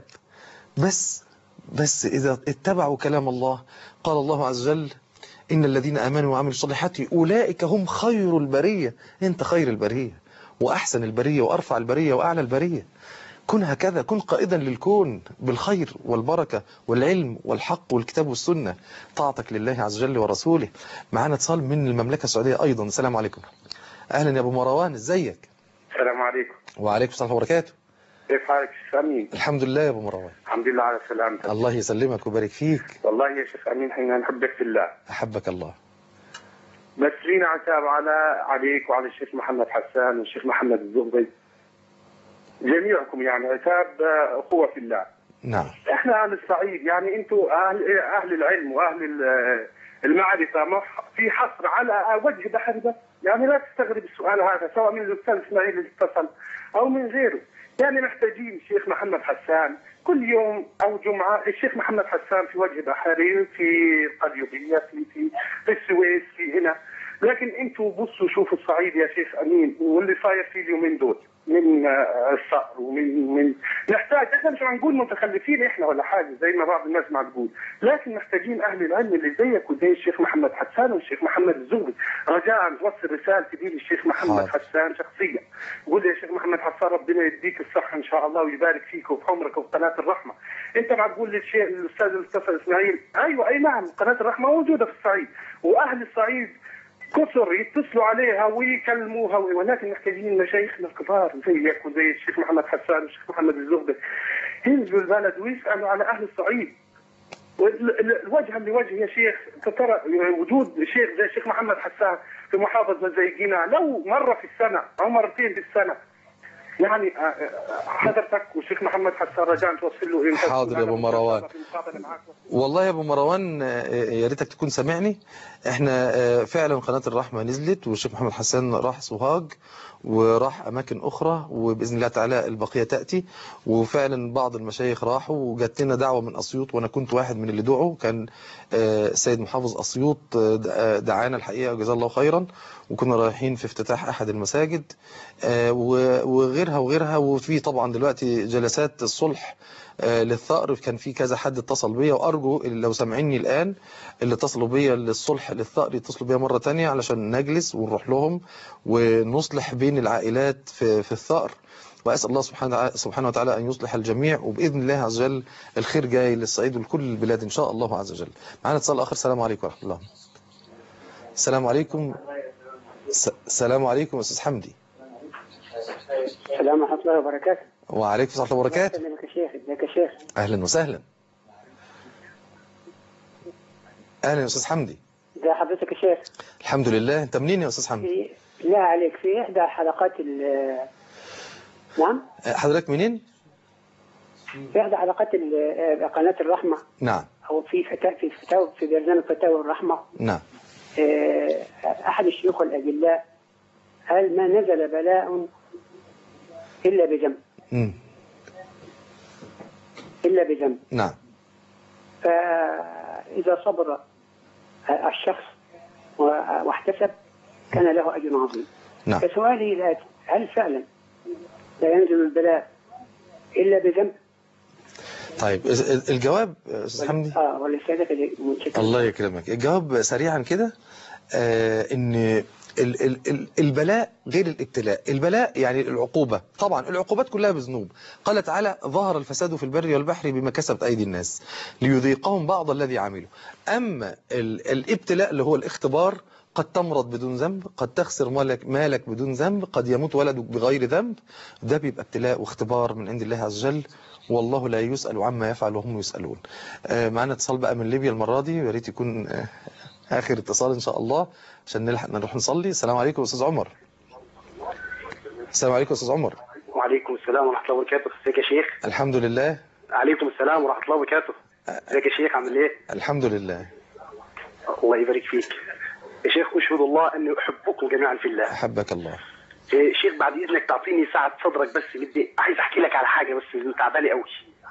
A: بس إذا اتبعوا كلام الله. قال الله عز وجل: إن الذين آمنوا وعملوا الصالحات أولئك هم خير البرية. أنت خير البرية وأحسن البرية وأرفع البرية وأعلى البرية. كن هكذا، كن قائدا للكون بالخير والبركة والعلم والحق والكتاب والسنة، طاعتك لله عز وجل ورسوله. معنا اتصال من المملكة السعودية أيضا. السلام عليكم. أهلا يا أبو مروان، ازيك؟
K: السلام عليكم.
A: وعليكم السلام وبركاته.
K: كيف حالك شيخ أمين؟
A: الحمد لله يا أبو مروان.
K: الحمد لله على سلامتك.
A: الله يسلمك ويبارك فيك.
K: والله يا شيخ أمين احنا نحبك في الله.
A: أحبك الله.
K: بس لينا عتاب عليك وعلى الشيخ محمد حسان والشيخ محمد الزغبي، جميعكم يعني عتاب أخوة في الله.
A: نعم.
K: احنا أهل الصعيد، يعني أنتم أهل العلم وأهل المعرفة، في حصر على وجه بحر بس. يعني لا تستغرب السؤال هذا، سواء من الأستاذ إسماعيل اللي اتصل أو من غيره. يعني محتاجين الشيخ محمد حسان كل يوم أو جمعة. الشيخ محمد حسان في وجه بحري، في قليوبية، في السويس، في هنا. لكن أنتم بصوا شوفوا الصعيد يا شيخ أمين واللي صاير فيه اليومين دول من الصقر ومن نحتاج. احنا مش هنقول متخلفين احنا ولا حاجه زي ما بعض الناس ما تقول، لكن محتاجين اهل العلم اللي زيك وزي الشيخ محمد حسان والشيخ محمد الزغبي. رجاء توصل رسالتي دي للشيخ محمد حسان شخصيا. قول يا شيخ محمد حسان ربنا يديك الصحه ان شاء الله ويبارك فيك وفي عمرك وفي قناه الرحمه. انت ما تقول للشيخ الاستاذ المصطفى اسماعيل، ايوه اي نعم قناه الرحمه موجوده في الصعيد، واهل الصعيد كثر يتصلوا عليها ويكلموها، ولكن محتاجين مشايخنا الكبار زيك وزي الشيخ محمد حسان والشيخ محمد الزغبي ينزلوا البلد ويسالوا على اهل الصعيد وجها لوجه. يا شيخ ترى وجود شيخ زي الشيخ محمد حسان في محافظه زي قنا لو مره في السنه او مرتين في السنه، يعني حضرتك والشيخ محمد حسان رجاء توصل له.
A: حاضر يا ابو مروان. والله يا ابو مروان يا ريتك تكون سامعني. احنا فعلا قناه الرحمه نزلت والشيخ محمد حسان راح سوهاج وراح اماكن اخرى، وباذن الله تعالى البقيه تاتي. وفعلا بعض المشايخ راحوا، وجات لنا دعوه من اسيوط وانا كنت واحد من اللي دعوا. كان السيد محافظ اسيوط دعانا الحقيقه جزاه الله خيرا، وكنا رايحين في افتتاح احد المساجد وغيرها. وفي طبعا دلوقتي جلسات الصلح للثأر. كان في كذا حد اتصل بيا، وارجو لو سامعيني الان اللي اتصلوا بيا للصلح للثأر يتصلوا بيا مره ثانيه علشان نجلس ونروح لهم ونصلح بين العائلات في الثأر. واسال الله سبحانه وتعالى ان يصلح الجميع، وباذن الله عز وجل الخير جاي للصعيد ولكل البلاد ان شاء الله عز وجل. معنا اتصال اخر. السلام عليكم ورحمه الله. السلام عليكم. السلام عليكم استاذ حمدي.
P: السلام ورحمه الله وبركاته.
A: وعليكم السلام ورحمه الله وبركاته.
P: ازيك يا شيخ؟ ازيك يا شيخ؟
A: اهلا وسهلا. اهلا يا استاذ حمدي.
P: ازي حضرتك يا شيخ؟
A: الحمد لله. انت منين يا استاذ حمدي؟
P: لا عليك، في احدى حلقات نعم.
A: حضرتك منين؟
P: في احدى حلقات قناه الرحمه.
A: نعم.
P: او في برنامج فتاوى الرحمه.
A: نعم.
P: احد الشيوخ الاجلاء قال: ما نزل بلاء الا بذنب. الا بذنب.
A: نعم.
P: فاذا صبر الشخص واحتسب كان له اجر عظيم.
A: نعم.
P: فسؤالي الاتي: هل فعلا لا ينزل البلاء الا بذنب؟
A: طيب الجواب استاذ حمدي.
P: ولا سيادتك
A: الله يكرمك. الجواب سريعا كده ان البلاء غير الابتلاء. البلاء يعني العقوبة، طبعا العقوبات كلها بذنوب. قال تعالى ظهر الفساد في البر والبحر بما كسبت أيدي الناس ليذيقهم بعض الذي عملوا. أما الابتلاء اللي هو الاختبار، قد تمرض بدون ذنب، قد تخسر مالك بدون ذنب، قد يموت ولدك بغير ذنب، ده بيبقى ابتلاء واختبار من عند الله عز وجل، والله لا يسأل عما يفعل وهم يسألون. معنا اتصال بقى من ليبيا المرة دي، يا ريت يكون آخر اتصال إن شاء الله عشان نلحق نروح نصلي. السلام عليكم أستاذ عمر. السلام عليكم أستاذ عمر.
Q: وعليكم السلام ورحمة الله وبركاته. ازيك يا شيخ؟
A: الحمد لله.
Q: عليكم السلام ورحمة الله وبركاته. ازيك يا شيخ، عامل ايه؟
A: الحمد لله.
Q: الله يبارك فيك. يا شيخ أشهد الله أني أحبكم جميعا في الله.
A: أحبك الله.
Q: شيخ بعد إذنك تعطيني ساعة صدرك بس، بدي عايز أحكي لك على حاجة بس تعباني قوي.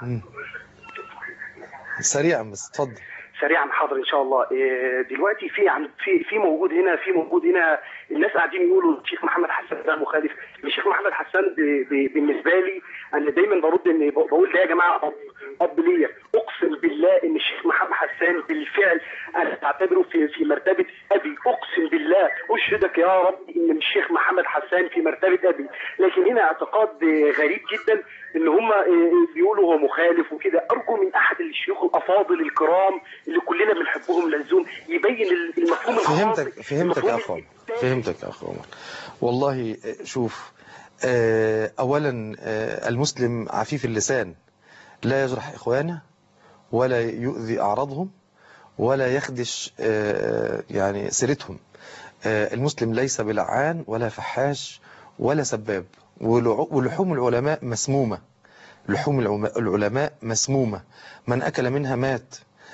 A: سريعا بس اتفضل.
Q: سريعا حاضر ان شاء الله. دلوقتي في موجود هنا الناس قاعدين يقولوا الشيخ محمد حسان ده مخالف. الشيخ محمد حسان بالنسبه لي انا دايما برد ان بقول ده يا جماعه اب ليا. اقسم بالله ان الشيخ محمد حسان بالفعل انا بعتبره في مرتبه ابي. اقسم بالله اشهدك يا رب ان الشيخ محمد حسان في مرتبه ابي. لكن هنا اعتقاد غريب جدا ان هم بيقولوا هو مخالف وكده. ارجو من احد الشيوخ الافاضل الكرام اللي كلنا بنحبهم للزوم يبين المفهوم الخاطئ.
A: فهمتك يا اخوان، فهمتك يا اخوان. والله شوف، اولا المسلم عفيف اللسان، لا يجرح اخوانه ولا يؤذي اعراضهم ولا يخدش يعني سيرتهم. المسلم ليس بلعان ولا فحاش ولا سباب. ولحوم العلماء مسمومة، لحوم العلماء مسمومة، من أكل منها مات.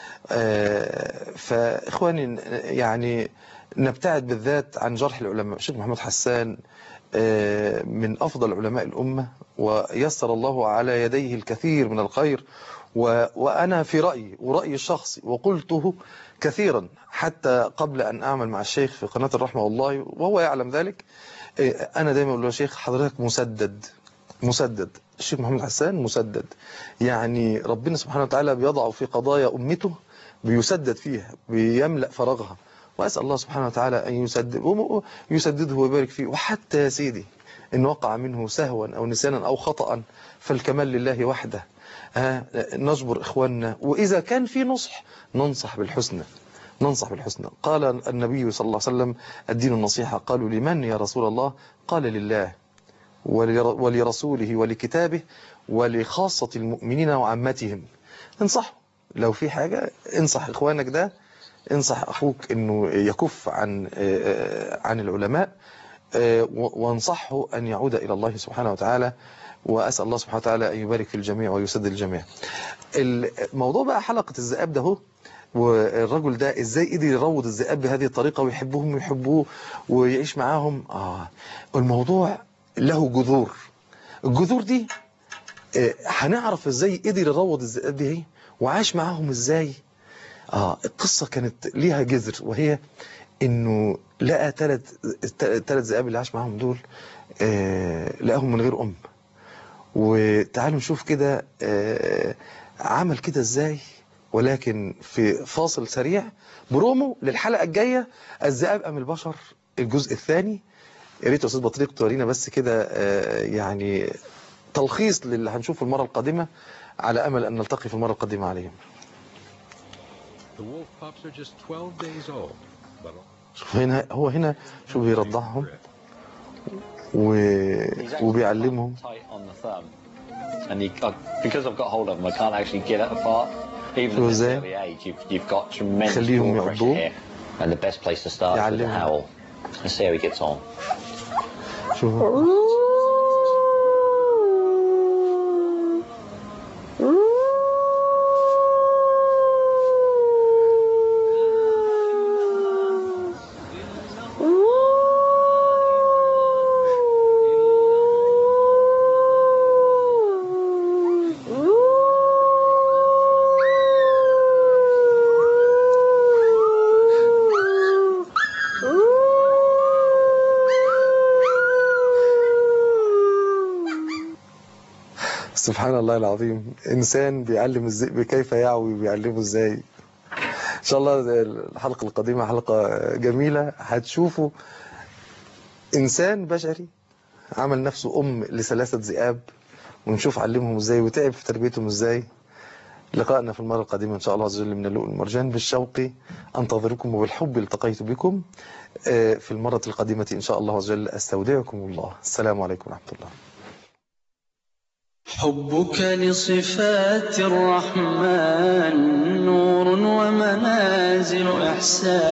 A: فإخواني يعني نبتعد بالذات عن جرح العلماء. الشيخ محمد حسان من أفضل علماء الأمة، ويسر الله على يديه الكثير من الخير. وأنا في رأيي ورأيي الشخصي وقلته كثيرا حتى قبل أن أعمل مع الشيخ في قناة الرحمة والله وهو يعلم ذلك، أنا دايما أقول له يا شيخ حضرتك مسدد. الشيخ محمد حسان مسدد، يعني ربنا سبحانه وتعالى بيضع في قضايا أمته بيسدد فيها، بيملأ فراغها، وأسأل الله سبحانه وتعالى أن يسدده ويبارك فيه. وحتى يا سيدي إن وقع منه سهوا أو نسيانا أو خطأ فالكمال لله وحده. نجبر إخواننا، وإذا كان في نصح ننصح بالحسنى. قال النبي صلى الله عليه وسلم الدين النصيحة. قالوا لمن يا رسول الله؟ قال لله ولرسوله ولكتابه ولخاصة المؤمنين وعامتهم. انصحوا لو في حاجة، انصح إخوانك ده، انصح أخوك أنه يكف عن العلماء، وانصحه أن يعود إلى الله سبحانه وتعالى. وأسأل الله سبحانه وتعالى أن يبارك في الجميع ويسدد الجميع. الموضوع بقى حلقة الذئاب ده هو، والرجل ده ازاي قدر يروض الذئاب بهذه الطريقة ويحبهم ويحبوه ويعيش معاهم. الموضوع له جذور. الجذور دي هنعرف ازاي قدر يروض الذئاب دي وعاش معاهم ازاي. القصة كانت ليها جذر، وهي انه لقى ثلاث ذئاب اللي عاش معاهم دول، لقاهم من غير وتعالوا نشوف كده عمل كده ازاي. ولكن في فاصل سريع برومو للحلقة الجاية، الذئاب أم البشر، الجزء الثاني. يا ريت يا أستاذ بطريق تورينا بس كده يعني تلخيص للي هنشوفه المرة القادمة، على أمل أن نلتقي في المرة القادمة عليهم. شوف هنا، هو هنا شو بيرضعهم وبيعلمهم.
R: And because I've got hold of them, I can't actually get it apart. Even at this early age, you've got tremendous jaw pressure here. And the best place to start is with the howl. Let's see how he gets on.
A: سبحان الله العظيم، إنسان بيعلم الذئب كيف يعوي، بيعلمه إزاي. إن شاء الله الحلقة القادمة حلقة جميلة، هتشوفوا إنسان بشري عمل نفسه أم ل3 ذئاب، ونشوف علمهم إزاي وتعب في تربيتهم إزاي. لقاءنا في المرة القادمة إن شاء الله عز وجل من اللؤلؤ والمرجان. بالشوق أنتظركم وبالحب التقيت بكم في المرة القادمة إن شاء الله عز وجل. أستودعكم الله. السلام عليكم ورحمة الله.
O: حبك لصفات الرحمن نور ومنازل إحسان.